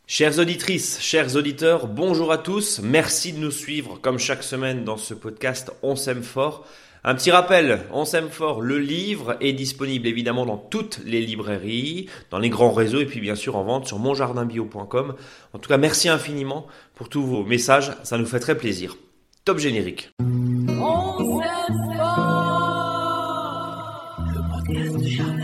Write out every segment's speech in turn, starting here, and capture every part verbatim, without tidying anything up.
Chères auditrices, chers auditeurs, bonjour à tous. Merci de nous suivre comme chaque semaine dans ce podcast On s'aime fort. Un petit rappel, On s'aime fort, le livre est disponible évidemment dans toutes les librairies, dans les grands réseaux et puis bien sûr en vente sur mon jardin bio point com. En tout cas, merci infiniment pour tous vos messages, ça nous fait très plaisir. Top générique. On s'aime fort, le podcast du jardin.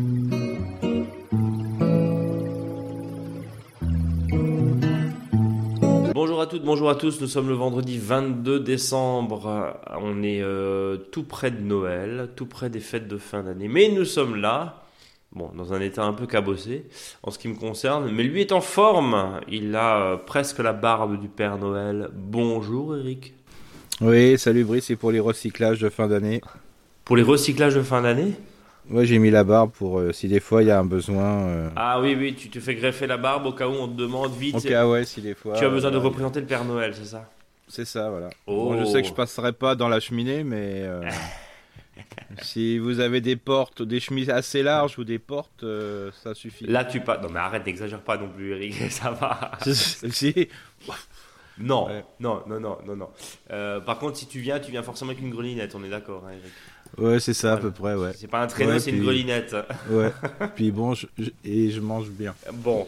Bonjour à toutes, bonjour à tous, nous sommes le vendredi vingt-deux décembre, on est euh, tout près de Noël, tout près des fêtes de fin d'année, mais nous sommes là, bon, dans un état un peu cabossé en ce qui me concerne, mais lui est en forme, il a euh, presque la barbe du Père Noël. Bonjour Eric. Oui, salut Brice, c'est pour les recyclages de fin d'année. Pour les recyclages de fin d'année ? Ouais, j'ai mis la barbe pour euh, si des fois il y a un besoin. Euh... Ah oui, oui, tu te fais greffer la barbe au cas où on te demande vite. Au cas ouais, si des fois. Tu as besoin euh, de représenter le Père Noël, c'est ça ? C'est ça, voilà. Oh. Bon, je sais que je passerai pas dans la cheminée, mais euh, si vous avez des portes, des chemises assez larges ou des portes, euh, ça suffit. Là, tu pas. Non, mais arrête, n'exagère pas non plus, Eric, ça va. Si. Non, Ouais. non, non, non, non, non. Euh, par contre, si tu viens, tu viens forcément avec une grelinette, on est d'accord, hein, Eric. Ouais, c'est ça à Voilà. peu près, ouais. C'est pas un traîneau, Ouais, c'est puis- une grelinette. Ouais. Puis bon, je- je- et je mange bien. Bon,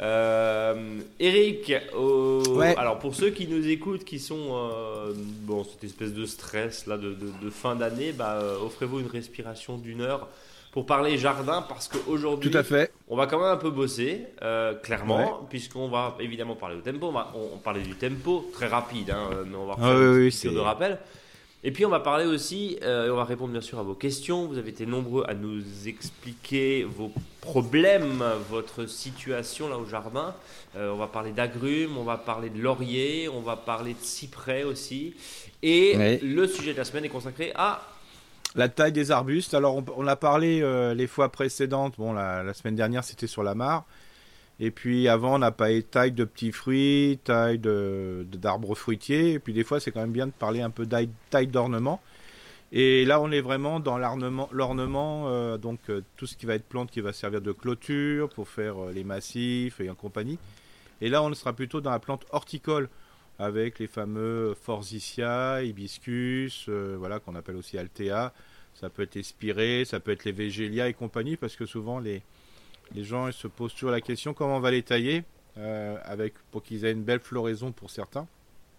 euh, Eric, euh, Ouais. alors pour ceux qui nous écoutent, qui sont euh, bon, cette espèce de stress là de, de- de fin d'année, bah, euh, offrez-vous une respiration d'une heure pour parler jardin, parce qu'aujourd'hui, Tout à fait. on va quand même un peu bosser, euh, clairement, Ouais. puisqu'on va évidemment parler au tempo. On, va, on, on parlait du tempo, très rapide, hein, mais on va Ah refaire oui, une oui, petite piqûre c'est- de rappel. Et puis on va parler aussi, euh, et on va répondre bien sûr à vos questions. Vous avez été nombreux à nous expliquer vos problèmes, votre situation là au jardin. Euh, on va parler d'agrumes, on va parler de laurier, on va parler de cyprès aussi. Et Ouais. le sujet de la semaine est consacré à... La taille des arbustes. Alors, on, on a parlé euh, les fois précédentes. Bon, la, la semaine dernière, c'était sur la mare. Et puis avant, on a parlé de taille de petits fruits, taille de, de- d'arbres fruitiers. Et puis des fois, c'est quand même bien de parler un peu d'aille- taille d'ornement. Et là, on est vraiment dans l'ornement, l'ornement euh, donc euh, tout ce qui va être plante qui va servir de clôture pour faire euh, les massifs et en compagnie. Et là, on sera plutôt dans la plante horticole avec les fameux forsythia, hibiscus, euh, voilà qu'on appelle aussi altea. Ça peut être espiré, ça peut être les végélias et compagnie, parce que souvent les les gens ils se posent toujours la question comment on va les tailler euh, avec pour qu'ils aient une belle floraison pour certains.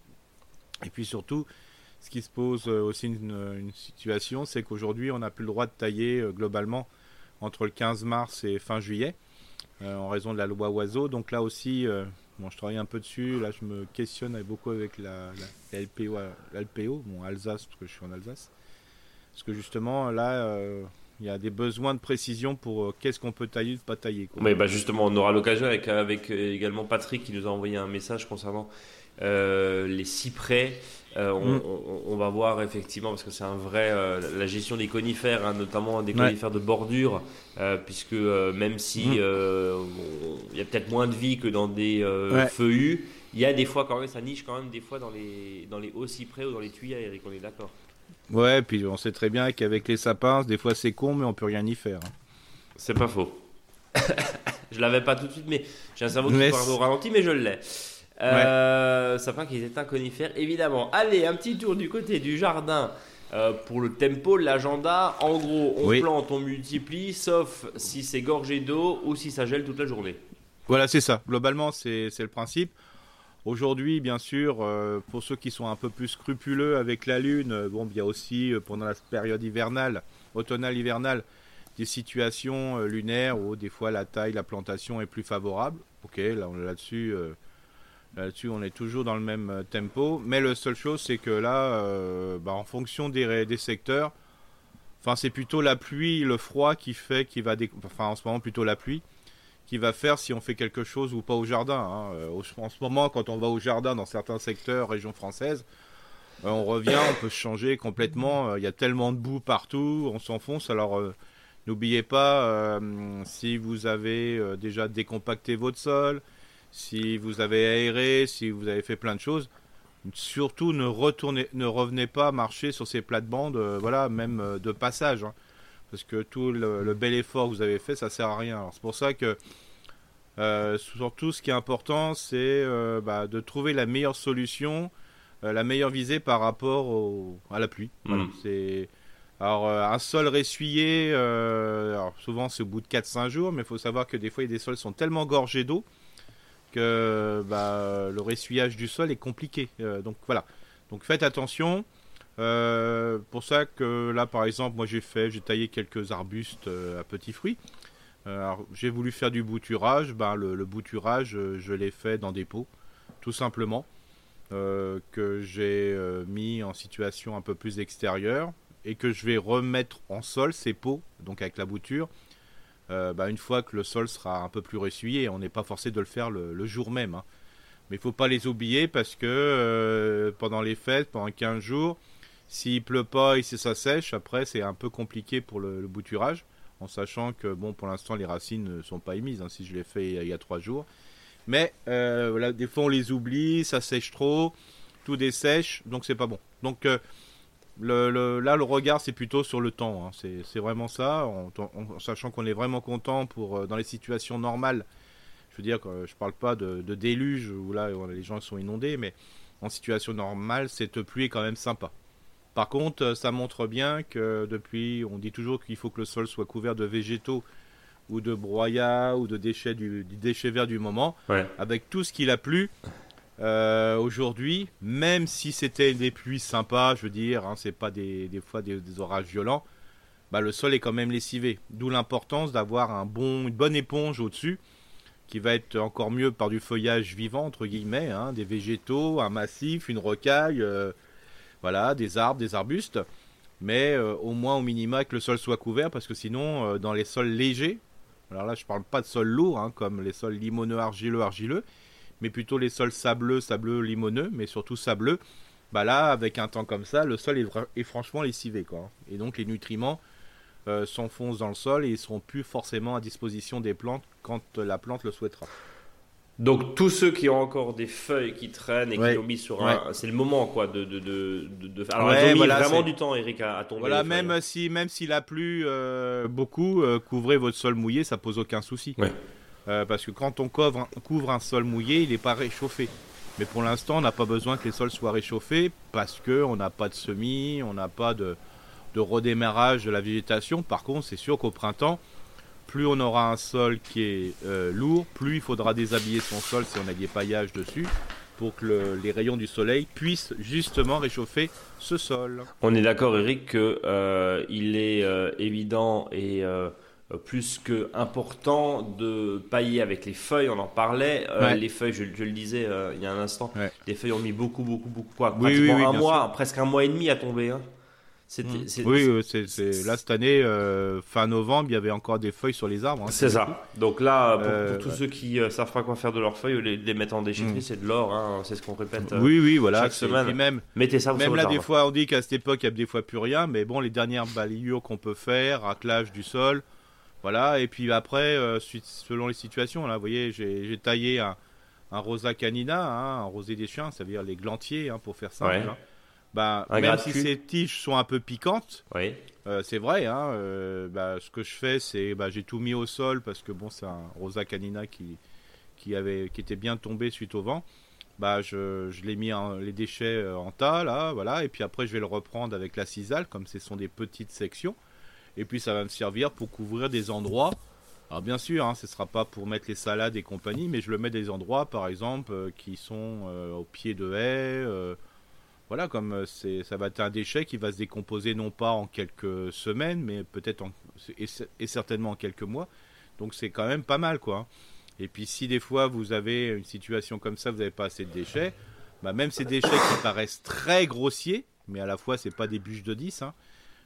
Et puis surtout, ce qui se pose euh, aussi une, une situation, c'est qu'aujourd'hui on n'a plus le droit de tailler euh, globalement entre le quinze mars et fin juillet euh, en raison de la loi oiseau. Donc là aussi, euh, bon, je travaille un peu dessus. Là, je me questionne avec- beaucoup avec la, la, la L P O, l'L P O, bon Alsace parce que je suis en Alsace, parce que justement là. Euh, il y a des besoins de précision pour euh, qu'est-ce qu'on peut tailler ou pas tailler, quoi. Mais bah justement, on aura l'occasion avec, avec euh, également Patrick qui nous a envoyé un message concernant euh, les cyprès. Euh, on, Mm. on- on va voir effectivement, parce que c'est un vrai, euh, la gestion des conifères, hein, notamment des Ouais. conifères de bordure, euh, puisque euh, même si Mm. euh, on- il y a peut-être moins de vie que dans des euh, Ouais. feuillus, il y a des fois quand même, ça niche quand même des fois dans les, dans les hauts cyprès ou dans les tuyas, Eric, on est d'accord. Ouais, puis on sait très bien qu'avec les sapins, des fois c'est con, mais on peut rien y faire. hein. C'est pas faux. Je l'avais pas tout de suite, mais j'ai un cerveau qui Mais parle c'est- au ralenti, mais je l'ai. Euh, Sapin qui était un conifère, évidemment. Allez, un petit tour du côté du jardin euh, pour le tempo, l'agenda. En gros, on Oui. plante, on multiplie, sauf si c'est gorgé d'eau ou si ça gèle toute la journée. Voilà, c'est ça. Globalement, c'est c'est le principe. Aujourd'hui, bien sûr, euh, pour ceux qui sont un peu plus scrupuleux avec la Lune, euh, bon, il y a aussi, euh, pendant la période hivernale, automnale-hivernale, des situations euh, lunaires où des fois la taille, la plantation est plus favorable. Ok, là, on- là-dessus, euh, là-dessus, on est toujours dans le même euh, tempo. Mais la seule chose, c'est que là, euh, bah, en fonction des, ré- des secteurs, enfin, c'est plutôt la pluie, le froid qui fait, qui va, dé- enfin, en ce moment, plutôt la pluie qui va faire si on fait quelque chose ou pas au jardin. hein. Euh, au- En ce moment, quand on va au jardin dans certains secteurs, régions françaises, euh, on revient, on peut se changer complètement. euh, Il y a tellement de boue partout, on s'enfonce. Alors, euh, n'oubliez pas, euh, si vous avez euh, déjà décompacté votre sol, si vous avez aéré, si vous avez fait plein de choses, surtout ne retournez, ne revenez pas marcher sur ces plates-bandes, euh, voilà, même euh, de passage. hein. Parce que tout le, le bel effort que vous avez fait, ça sert à rien. Alors, c'est pour ça que Euh, surtout, ce qui est important, c'est euh, bah, de trouver la meilleure solution, euh, la meilleure visée par rapport au, à la pluie. Voilà, Mm. c'est... Alors, euh, un sol ressuyé, euh, alors souvent c'est au bout de quatre cinq jours, mais il faut savoir que des fois, il y a des sols sont tellement gorgés d'eau que bah, le ressuyage du sol est compliqué. Euh, donc voilà. Donc faites attention. Euh, pour ça que là, par exemple, moi j'ai fait, j'ai taillé quelques arbustes euh, à petits fruits. Euh, alors, j'ai voulu faire du bouturage. Ben, le, le bouturage, euh, je l'ai fait dans des pots, tout simplement, euh, que j'ai euh, mis en situation un peu plus extérieure et que je vais remettre en sol ces pots, donc avec la bouture. Euh, bah, une fois que le sol sera un peu plus ressuyé, on n'est pas forcé de le faire le, le jour même. Hein. Mais il ne faut pas les oublier parce que euh, pendant les fêtes, pendant quinze jours, s'il pleut pas et si ça sèche, après c'est un peu compliqué pour le, le bouturage, en sachant que bon, pour l'instant les racines ne sont pas émises, hein, si je l'ai fait il y a, il y a trois jours. Mais euh, voilà, des fois on les oublie, ça sèche trop, tout dessèche, donc c'est pas bon. Donc euh, Le, le, là, le regard, c'est plutôt sur le temps. Hein. C'est, c'est vraiment ça, en, en, en sachant qu'on est vraiment content pour, euh, dans les situations normales. Je veux dire, que je parle pas de, de déluge où là, où les gens sont inondés, mais en situation normale, cette pluie est quand même sympa. Par contre, ça montre bien que depuis, on dit toujours qu'il faut que le sol soit couvert de végétaux ou de broyats ou de déchets du, du déchet vert du moment. Ouais. Avec tout ce qu'il a plu, Euh, aujourd'hui, même si c'était des pluies sympas, je veux dire, hein, c'est pas des, des fois des, des orages violents, bah, le sol est quand même lessivé. D'où l'importance d'avoir un bon, une bonne éponge au-dessus, qui va être encore mieux par du feuillage vivant, entre guillemets, hein, des végétaux, un massif, une rocaille, euh, voilà, des arbres, des arbustes, mais euh, au moins au minima que le sol soit couvert, parce que sinon, euh, dans les sols légers, alors là je parle pas de sols lourds, hein, comme les sols limoneux, argileux, argileux, mais plutôt les sols sableux, sableux, limoneux, mais surtout sableux, bah là, avec un temps comme ça, le sol est, vra- est franchement lessivé, quoi. Et donc les nutriments euh, s'enfoncent dans le sol et ils seront plus forcément à disposition des plantes quand euh, la plante le souhaitera. Donc tous ceux qui ont encore des feuilles qui traînent et Ouais. qui ont mis sur Ouais. un, c'est le moment quoi de de de de. de- Alors Ouais, elles ont mis voilà, vraiment c'est- du temps, Eric, à, à tomber. Voilà, les feuilles. même si même s'il a plu euh, beaucoup, euh, couvrez votre sol mouillé, ça pose aucun souci. Ouais. Euh, parce que quand on couvre un, couvre un sol mouillé, il n'est pas réchauffé. Mais pour l'instant, on n'a pas besoin que les sols soient réchauffés parce qu'on n'a pas de semis, on n'a pas de, de redémarrage de la végétation. Par contre, c'est sûr qu'au printemps, plus on aura un sol qui est euh, lourd, plus il faudra déshabiller son sol si on a des paillages dessus pour que le- les rayons du soleil puissent justement réchauffer ce sol. On est d'accord, Eric, que euh, il est euh, évident et euh, plus que important de pailler avec les feuilles. On en parlait. Euh, Ouais. Les feuilles, je, je le disais euh, il y a un instant. Ouais. Les feuilles ont mis beaucoup, beaucoup, beaucoup. Quoi, Oui, pratiquement oui, oui, un bien mois, sûr. presque un mois et demi à tomber. Hein. C'était, Mmh. c'est, Oui, euh, c'est, c'est... là cette année, euh, fin novembre, il y avait encore des feuilles sur les arbres. Hein, C'est ça. Donc là, pour, Euh, pour tous ouais. ceux qui euh, savent pas quoi faire de leurs feuilles, les, les mettre en déchetterie, Mm. c'est de l'or. Hein, c'est ce qu'on répète. euh, Oui, oui, voilà. chaque c'est- semaine. puis même, Mettez ça sur même votre là, jardin. des fois, on dit qu'à cette époque, il y a des fois plus rien, mais bon, les dernières balayures qu'on peut faire, raclage du sol, voilà. Et puis après, euh, suite- selon les situations, là, vous voyez, j'ai, j'ai taillé un, un rosa canina, hein, un rosé des chiens, ça veut dire les glantiers, hein, pour faire simple. Ouais. Hein. Bah, Un même si gratte-cul. ces tiges sont un peu piquantes, Oui. euh, c'est vrai, hein, euh, bah, ce que je fais, c'est bah, j'ai tout mis au sol parce que bon, c'est un rosa canina qui, qui, avait, qui était bien tombé suite au vent. Bah, je, je l'ai mis en, les déchets euh, en tas, là, voilà, et puis après, je vais le reprendre avec la cisale, comme ce sont des petites sections, et puis ça va me servir pour couvrir des endroits. Alors, bien sûr, hein, ce ne sera pas pour mettre les salades et compagnie, mais je le mets des endroits, par exemple, euh, qui sont euh, au pied de haies. euh, voilà, comme euh, c'est, ça va être un déchet qui va se décomposer non pas en quelques semaines, mais peut-être en, et, et certainement en quelques mois. Donc c'est quand même pas mal, quoi. Et puis si des fois vous avez une situation comme ça, vous n'avez pas assez de déchets, bah même ces déchets qui paraissent très grossiers, mais à la fois c'est pas des bûches de dix, hein,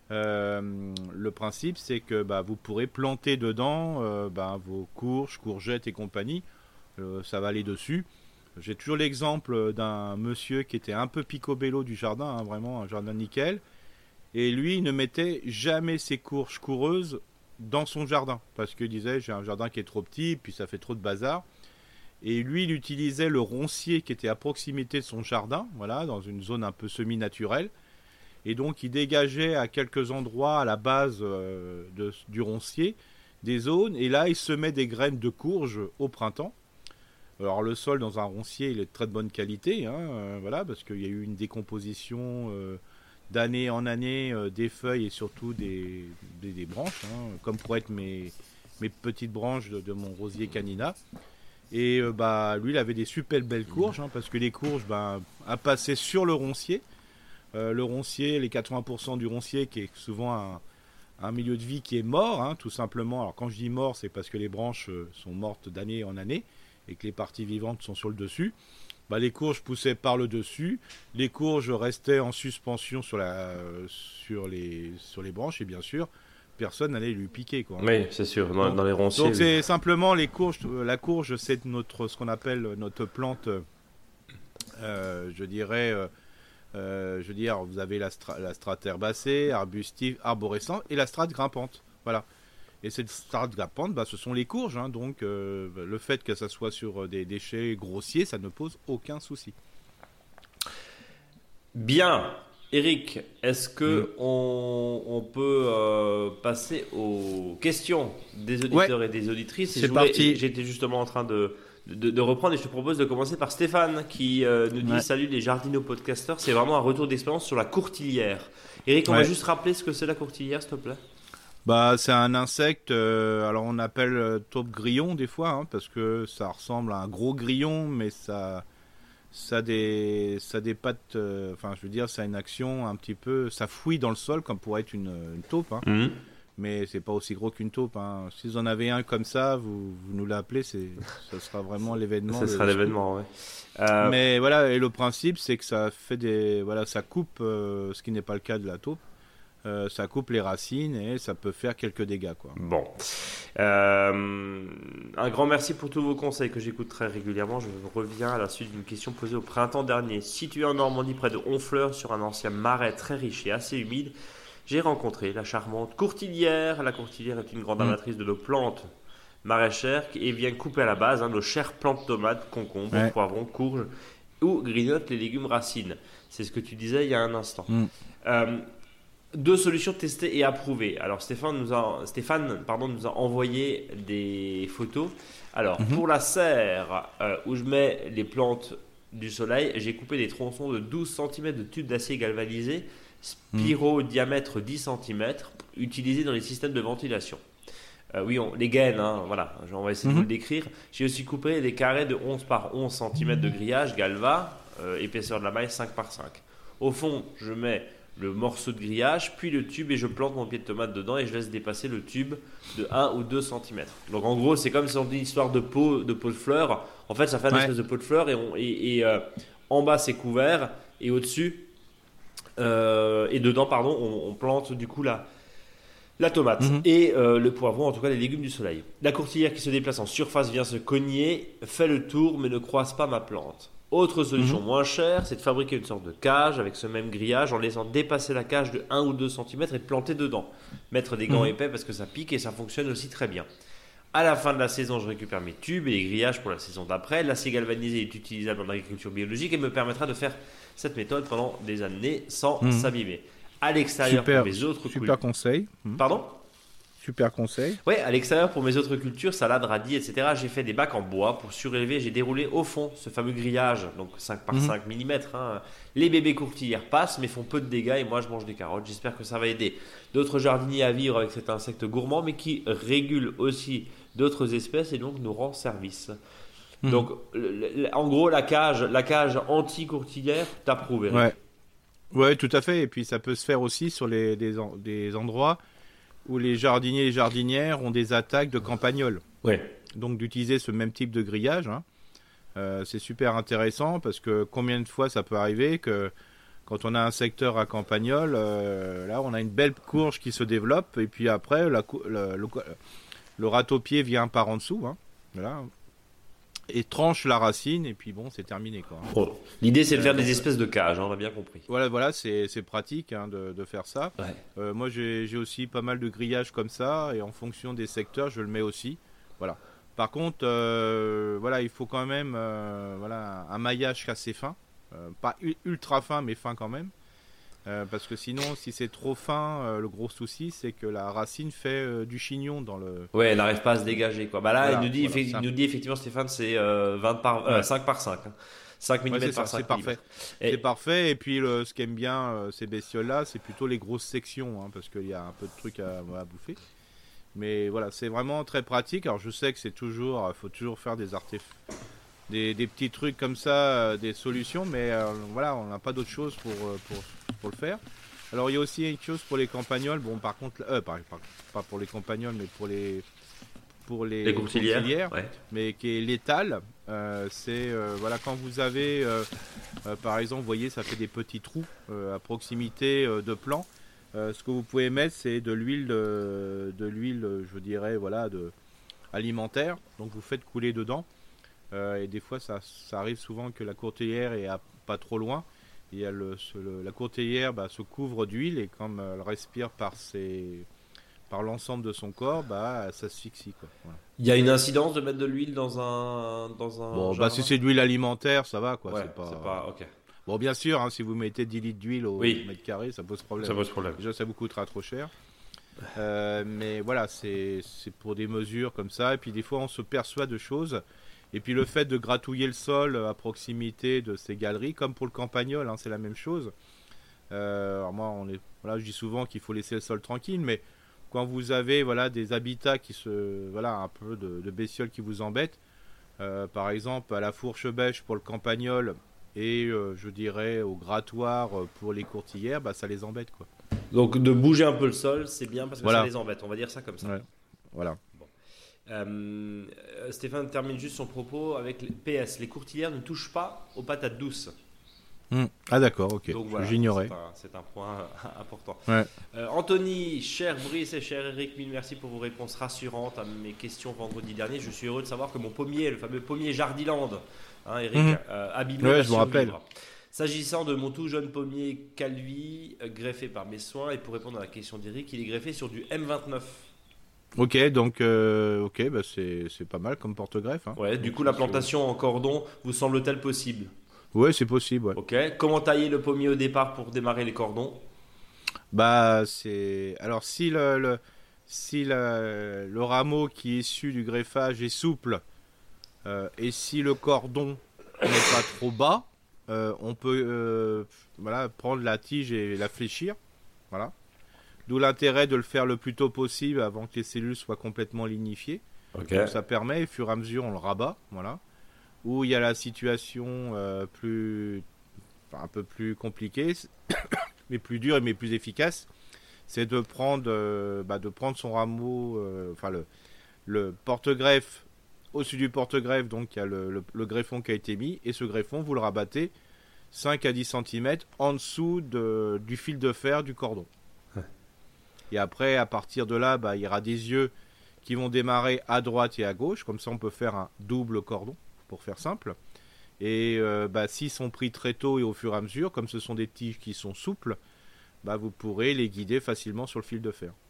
euh, le principe c'est que bah, vous pourrez planter dedans euh, bah, vos courges, courgettes et compagnie, euh, ça va aller dessus. J'ai toujours l'exemple d'un monsieur qui était un peu picobello du jardin, hein, vraiment un jardin nickel, et lui il ne mettait jamais ses courges coureuses dans son jardin, parce qu'il disait j'ai un jardin qui est trop petit, puis ça fait trop de bazar. Et lui, il utilisait le roncier qui était à proximité de son jardin, voilà, dans une zone un peu semi-naturelle. Et donc, il dégageait à quelques endroits, à la base euh, de, du roncier, des zones, et là il semait des graines de courge au printemps. Alors le sol dans un roncier il est de très de bonne qualité, hein, euh, voilà, parce qu'il y a eu une décomposition euh, d'année en année euh, des feuilles et surtout des, des, des branches, hein, comme pourraient être mes, mes petites branches de, de mon rosier canina. Et euh, bah, lui il avait des super belles courges, hein, parce que les courges bah, à passer sur le roncier. Euh, le roncier, les quatre-vingts pour cent du roncier qui est souvent un, un milieu de vie qui est mort, hein, tout simplement. Alors quand je dis mort, c'est parce que les branches euh, sont mortes d'année en année et que les parties vivantes sont sur le dessus. Bah, les courges poussaient par le dessus, les courges restaient en suspension sur, la, euh, sur, les, sur les branches et bien sûr, personne n'allait lui piquer, quoi. Oui, c'est sûr, dans, donc, dans les ronciers. Donc oui. c'est simplement les courges, la courge, c'est notre, ce qu'on appelle notre plante, euh, je dirais... Euh, Euh, je veux dire, vous avez la, stra- la strate herbacée, arbustive, arborescente et la strate grimpante. Voilà. Et cette strate grimpante, bah, ce sont les courges. Hein, donc, euh, le fait que ça soit sur des déchets grossiers, ça ne pose aucun souci. Bien. Eric, est-ce que Mm. on, on peut euh, passer aux questions des auditeurs Ouais. et des auditrices? Et C'est je voulais- parti. J'étais justement en train de, de, de reprendre et je te propose de commencer par Stéphane qui euh, nous dit Ouais. salut les jardino podcasteurs, c'est vraiment un retour d'expérience sur la courtilière. Eric, on va Ouais. juste rappeler ce que c'est la courtilière, s'il te plaît. Bah, c'est un insecte, euh, alors on appelle euh, taupe grillon des fois, hein, parce que ça ressemble à un gros grillon, mais ça, ça a des, ça a des pattes, euh, enfin je veux dire, ça a une action un petit peu, ça fouille dans le sol comme pourrait être une, une taupe, hein. Mhm. Mais c'est pas aussi gros qu'une taupe, hein. Si vous en avez un comme ça, vous, vous nous l'appelez, c'est, ça sera vraiment l'événement. Ce de- sera l'événement, ouais. Euh, Mais voilà, et le principe, c'est que ça fait des, voilà, ça coupe, euh, ce qui n'est pas le cas de la taupe, euh, ça coupe les racines et ça peut faire quelques dégâts, quoi. Bon. Euh, un grand merci pour tous vos conseils que j'écoute très régulièrement. Je reviens à la suite d'une question posée au printemps dernier. Situé en Normandie, près de Honfleur, sur un ancien marais très riche et assez humide, j'ai rencontré la charmante courtilière. La courtilière est une grande Mm. amatrice de nos plantes maraîchères et vient couper à la base hein, nos chères plantes tomates, concombres, Ouais. poivrons, courges ou grignote les légumes racines. C'est ce que tu disais il y a un instant. Mm. Euh, Deux solutions testées et approuvées. Alors Stéphane nous a, Stéphane, pardon, nous a envoyé des photos. Alors Mhm. pour la serre euh, où je mets les plantes du soleil, j'ai coupé des tronçons de douze centimètres de tubes d'acier galvanisé, spiro diamètre dix centimètres, utilisés dans les systèmes de ventilation. Euh, oui, on, les gaines, hein, voilà, on va essayer de Mhm. vous le décrire. J'ai aussi coupé des carrés de onze par onze centimètres de grillage galva, euh, épaisseur de la maille cinq par cinq. Au fond, je mets le morceau de grillage, puis le tube et je plante mon pied de tomate dedans et je laisse dépasser le tube de un ou deux centimètres. Donc en gros, c'est comme si on dit une histoire de pot de, pot de fleurs. En fait, ça fait une Ouais. espèce de pot de fleurs et, on, et, et, euh, en bas c'est couvert et au-dessus euh, et dedans, pardon, on, on plante du coup la, la tomate Mhm. et euh, le poivron, en tout cas les légumes du soleil. La courtilière qui se déplace en surface vient se cogner, fait le tour mais ne croise pas ma plante. Autre solution Mhm. moins chère, c'est de fabriquer une sorte de cage avec ce même grillage en laissant dépasser la cage de un ou deux centimètres et de planter dedans. Mettre des gants Mhm. épais parce que ça pique et ça fonctionne aussi très bien. À la fin de la saison, je récupère mes tubes et les grillages pour la saison d'après. L'acier galvanisé est utilisable en agriculture biologique et me permettra de faire cette méthode pendant des années sans Mhm. s'abîmer. À l'extérieur Super, pour mes autres super cultures. conseil. Mm. Pardon? Super conseil. Ouais, à l'extérieur pour mes autres cultures, salade, radis, et cetera. J'ai fait des bacs en bois pour surélever. J'ai déroulé au fond ce fameux grillage, donc cinq par Mhm. cinq millimètres. Hein. Les bébés courtilières passent, mais font peu de dégâts et moi je mange des carottes. J'espère que ça va aider d'autres jardiniers à vivre avec cet insecte gourmand, mais qui régule aussi d'autres espèces et donc nous rend service. Mhm. Donc, le- le- en gros, la cage, la cage anti-courtilière, t'approuves, Eric. Ouais. Ouais, tout à fait. Et puis ça peut se faire aussi sur les, des, en- des endroits où les jardiniers et les jardinières ont des attaques de campagnols. Ouais. Donc d'utiliser ce même type de grillage, hein. Euh, c'est super intéressant parce que combien de fois ça peut arriver que quand on a un secteur à campagnol, euh, là on a une belle courge qui se développe et puis après la, cou- le, le, le râteau-pied vient par en dessous, hein, voilà, et tranche la racine et puis bon c'est terminé, quoi. Bon, l'idée c'est de faire Euh, des donc, espèces de cages, hein, on a bien compris. Voilà, voilà, c'est c'est pratique, hein, de, de faire ça. Ouais. Euh, moi, j'ai j'ai aussi pas mal de grillages comme ça, et en fonction des secteurs, je le mets aussi. Voilà. Par contre, euh, voilà, il faut quand même, euh, voilà, un maillage assez fin, euh, pas u- ultra fin, mais fin quand même. Euh, parce que sinon, si c'est trop fin, euh, le gros souci, c'est que la racine fait euh, du chignon dans le. Ouais, elle n'arrive pas à se dégager, quoi. Bah là, Voilà, il nous dit, voilà, effe- ça. il nous dit effectivement, Stéphane, c'est euh, vingt par, euh, Ouais. cinq par cinq. Hein. cinq Ouais, millimètres c'est ça, par cinq c'est parfait. Et- C'est parfait. Et puis, le, ce qu'aiment bien euh, ces bestioles-là, c'est plutôt les grosses sections, hein, parce qu'il y a un peu de trucs à, à bouffer. Mais voilà, c'est vraiment très pratique. Alors, je sais que c'est toujours, il faut toujours faire des artefacts, des, des petits trucs comme ça, euh, des solutions, mais euh, voilà, on n'a pas d'autre chose pour, euh, pour, pour le faire. Alors, il y a aussi une chose pour les campagnols. Bon, par contre, euh, par- par- pas pour les campagnols, mais pour les, pour les, Les courtilières. courtilières, Ouais. mais qui est létal. Euh, c'est euh, voilà, quand vous avez, euh, euh, par exemple, vous voyez, ça fait des petits trous euh, à proximité euh, de plants. Euh, ce que vous pouvez mettre, c'est de l'huile, de, de l'huile, euh, je dirais, voilà, de alimentaire. Donc vous faites couler dedans. Euh, et des fois, ça, ça arrive souvent que la courtilière est à pas trop loin. Et elle, se- le- la courtilière bah, se couvre d'huile et comme elle respire par ses, par l'ensemble de son corps, bah, elle s'asphyxie, quoi. Voilà. Il y a une incidence de mettre de l'huile dans un, dans un. Bon, bah, jardin si c'est de l'huile alimentaire, ça va, quoi. Ouais, c'est pas... c'est pas. Ok. Bon, bien sûr, hein, si vous mettez dix litres d'huile au Oui. mètre carré, ça pose problème. Ça pose problème. Déjà, ça vous coûtera trop cher. Euh, mais voilà, c'est c'est pour des mesures comme ça. Et puis, des fois, on se perçoit de choses. Et puis, le fait de gratouiller le sol à proximité de ces galeries, comme pour le campagnol, hein, c'est la même chose. Euh, alors, moi, on est, voilà, je dis souvent qu'il faut laisser le sol tranquille, mais quand vous avez voilà, des habitats qui se. Voilà, un peu de, de bestioles qui vous embêtent, euh, par exemple, à la fourche bêche pour le campagnol et euh, je dirais au grattoir euh, pour les courtilières, bah, ça les embête, quoi. Donc de bouger un peu le sol, c'est bien parce que Voilà. ça les embête. On va dire ça comme ça. Ouais. Voilà. Euh, euh, Stéphane termine juste son propos avec les P S. Les courtilières ne touchent pas aux patates douces. Hmm. Ah d'accord, ok. Donc voilà, J'ignorais. c'est un, c'est un point euh, important. Ouais. Euh, Anthony, cher Brice et cher Eric, mille merci pour vos réponses rassurantes à mes questions vendredi dernier. Je suis heureux de savoir que mon pommier, le fameux pommier Jardiland, hein, Eric, Mhm. euh, abîmé, Ouais, va je me rappelle. survivre. S'agissant de mon tout jeune pommier Calvi, euh, greffé par mes soins, et pour répondre à la question d'Eric, il est greffé sur du M vingt-neuf. Ok, donc euh, ok, bah, c'est c'est pas mal comme porte-greffe. Hein. Ouais, du Donc, coup, la c'est- plantation en cordon vous semble-t-elle possible? Ouais, c'est possible. Ouais. Ok. Comment tailler le pommier au départ pour démarrer les cordons? Bah c'est alors si le, le si le, le rameau qui est issu du greffage est souple euh, et si le cordon n'est pas trop bas, euh, on peut euh, voilà prendre la tige et la fléchir, voilà. D'où l'intérêt de le faire le plus tôt possible avant que les cellules soient complètement lignifiées. Ok. Donc ça permet, et au fur et à mesure, on le rabat, voilà. Où il y a la situation euh, plus, enfin, un peu plus compliquée, mais plus dure mais plus efficace, c'est de prendre, euh, bah, de prendre son rameau, euh, enfin le, le porte-greffe au-dessus du porte-greffe, donc il y a le, le, le greffon qui a été mis, et ce greffon, vous le rabattez cinq à dix centimètres en dessous de, du fil de fer du cordon. Ouais. Et après, à partir de là, bah, il y aura des yeux qui vont démarrer à droite et à gauche, comme ça on peut faire un double cordon, pour faire simple. Et euh, bah, s'ils sont pris très tôt et au fur et à mesure, comme ce sont des tiges qui sont souples, bah, vous pourrez les guider facilement sur le fil de fer.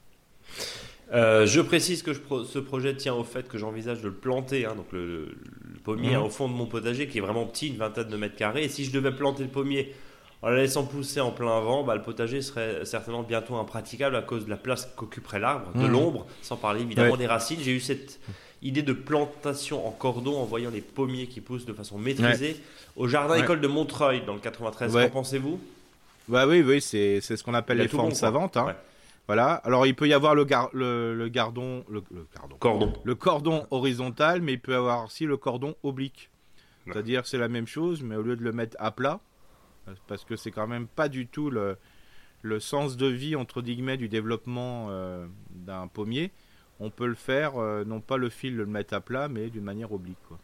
Euh, je précise que je pro- ce projet tient au fait que j'envisage de le planter, hein, donc le, le- le pommier Mhm. hein, au fond de mon potager qui est vraiment petit, une vingtaine de mètres carrés. Et si je devais planter le pommier en la laissant pousser en plein vent, bah, le potager serait certainement bientôt impraticable à cause de la place qu'occuperait l'arbre, de Mhm. l'ombre, sans parler évidemment Ouais. des racines. J'ai eu cette idée de plantation en cordon en voyant les pommiers qui poussent de façon maîtrisée au jardin Ouais. école de Montreuil dans le quatre-vingt-treize. Ouais. Qu'en pensez-vous? Bah oui, oui, c'est c'est ce qu'on appelle Il y a les tout formes bon, quoi. savantes. Hein. Ouais. Voilà. Alors il peut y avoir le, gar- le, le gardon, le, le gardon, Cordon. le cordon horizontal, mais il peut y avoir aussi le cordon oblique. Ouais. C'est-à-dire que c'est la même chose, mais au lieu de le mettre à plat, parce que c'est quand même pas du tout le, le sens de vie entre guillemets du développement euh, d'un pommier, on peut le faire, euh, non pas le fil de le mettre à plat, mais d'une manière oblique, quoi.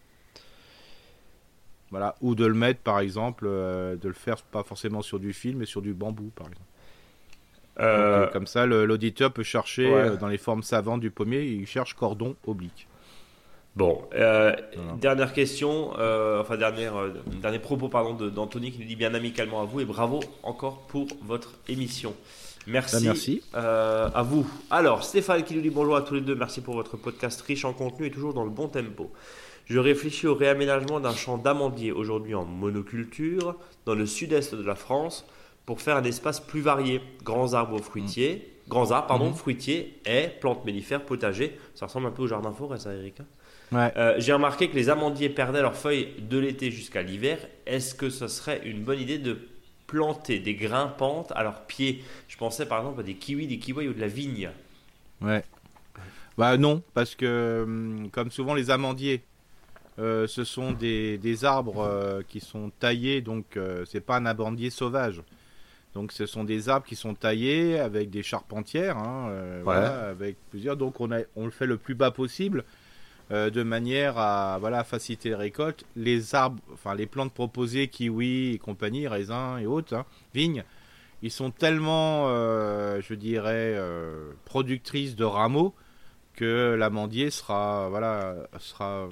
Voilà, ou de le mettre par exemple, euh, de le faire pas forcément sur du fil, mais sur du bambou par exemple. Euh, Donc, euh, comme ça, le- l'auditeur peut chercher Ouais. euh, dans les formes savantes du pommier, il cherche cordon oblique. Bon, euh, Voilà. dernière question, euh, enfin dernière, euh, dernier propos pardon de- d'Anthony qui nous dit bien amicalement à vous et bravo encore pour votre émission. Merci, Bah, merci. euh, à vous. Alors Stéphane qui nous dit bonjour à tous les deux, merci pour votre podcast riche en contenu et toujours dans le bon tempo. Je réfléchis au réaménagement d'un champ d'amandiers aujourd'hui en monoculture dans le sud-est de la France. pour faire un espace plus varié. Grands arbres fruitiers, mmh. grands arbres, pardon, mmh. fruitiers, haies, plantes mellifères, potagers. Ça ressemble un peu au jardin-forêt, ça, Eric. Ouais. Euh, j'ai remarqué que les amandiers perdaient leurs feuilles de l'été jusqu'à l'hiver. Est-ce que ce serait une bonne idée de planter des grimpantes à leurs pieds? Je pensais par exemple à des kiwis, des kiwis ou de la vigne. Ouais. Bah non, parce que comme souvent les amandiers, euh, ce sont des, des arbres euh, qui sont taillés, donc euh, c'est pas un amandier sauvage. Donc ce sont des arbres qui sont taillés avec des charpentières, hein, euh, ouais. voilà, avec plusieurs. Donc on, a, on le fait le plus bas possible. Euh, de manière à voilà faciliter les récoltes. Les arbres, enfin les plantes proposées, kiwis et compagnie, raisins et autres, hein, vignes, ils sont tellement, euh, je dirais, euh, productrices de rameaux que l'amandier sera voilà sera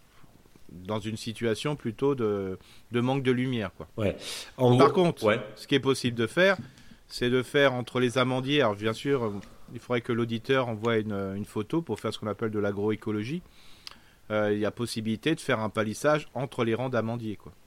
dans une situation plutôt de, de manque de lumière, quoi. Ouais. En Par gros, contre, ouais. ce qui est possible de faire, c'est de faire entre les amandiers. Alors bien sûr, il faudrait que l'auditeur envoie une, une photo pour faire ce qu'on appelle de l'agroécologie. Euh, il y a possibilité de faire un palissage entre les rangs d'amandiers, quoi.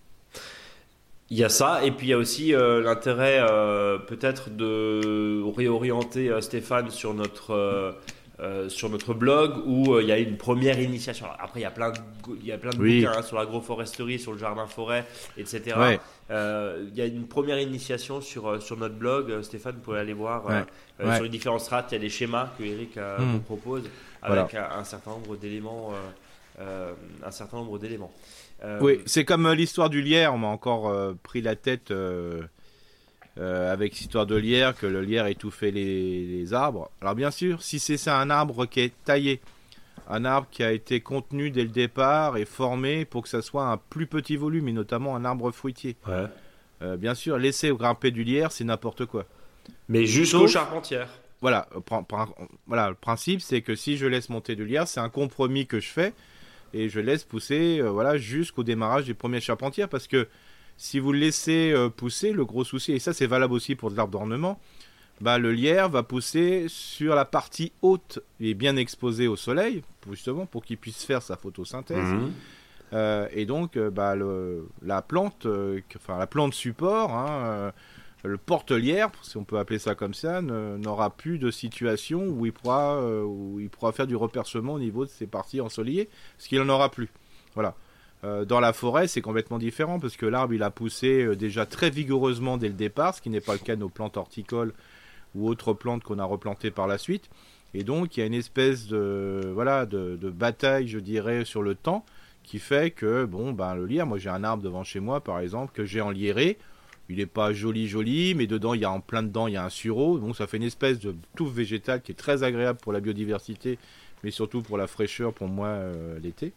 Il y a ça, et puis il y a aussi euh, l'intérêt euh, peut-être de réorienter euh, Stéphane sur notre, euh, euh, sur notre blog où euh, il y a une première initiation. Après, il y a plein de, il y a plein de oui. bouquins hein, sur l'agroforesterie, sur le jardin-forêt, et cetera. Ouais. Euh, il y a une première initiation sur, sur notre blog. Stéphane, vous pouvez aller voir ouais. euh, ouais. sur les différentes strates. Il y a des schémas que Eric euh, mmh. vous propose avec voilà. un, un certain nombre d'éléments. Euh, Euh, un certain nombre d'éléments. Euh... Oui, c'est comme euh, l'histoire du lierre. On m'a encore euh, pris la tête euh, euh, avec l'histoire de lierre, que le lierre étouffait les, les arbres. Alors bien sûr, si c'est ça un arbre qui est taillé, un arbre qui a été contenu dès le départ et formé pour que ça soit un plus petit volume, et notamment un arbre fruitier. Ouais. Euh, bien sûr, laisser grimper du lierre, c'est n'importe quoi. Mais jusqu'aux charpentières. Voilà, pr- pr- voilà, le principe, c'est que si je laisse monter du lierre, c'est un compromis que je fais. Et je laisse pousser euh, voilà, jusqu'au démarrage des premières charpentières. Parce que si vous le laissez euh, pousser, le gros souci, et ça c'est valable aussi pour de l'arbre d'ornement, bah, le lierre va pousser sur la partie haute et bien exposée au soleil, justement pour qu'il puisse faire sa photosynthèse. Mmh. Euh, et donc euh, bah, le, la plante, euh, enfin la plante support, hein, euh, le porte-lierre, si on peut appeler ça comme ça, ne, n'aura plus de situation où il, pourra, euh, où il pourra faire du repercement au niveau de ses parties ensoleillées, parce qu'il n'en aura plus. Voilà. Euh, dans la forêt, c'est complètement différent, parce que l'arbre, il a poussé euh, déjà très vigoureusement dès le départ, ce qui n'est pas le cas de nos plantes horticoles ou autres plantes qu'on a replantées par la suite. Et donc, il y a une espèce de, voilà, de, de bataille, je dirais, sur le temps, qui fait que, bon, ben, le lierre, moi j'ai un arbre devant chez moi, par exemple, que j'ai enlierré. Il n'est pas joli, joli, mais dedans, il y a en plein dedans, il y a un sureau. Donc, ça fait une espèce de touffe végétale qui est très agréable pour la biodiversité, mais surtout pour la fraîcheur, pour moi, euh, l'été.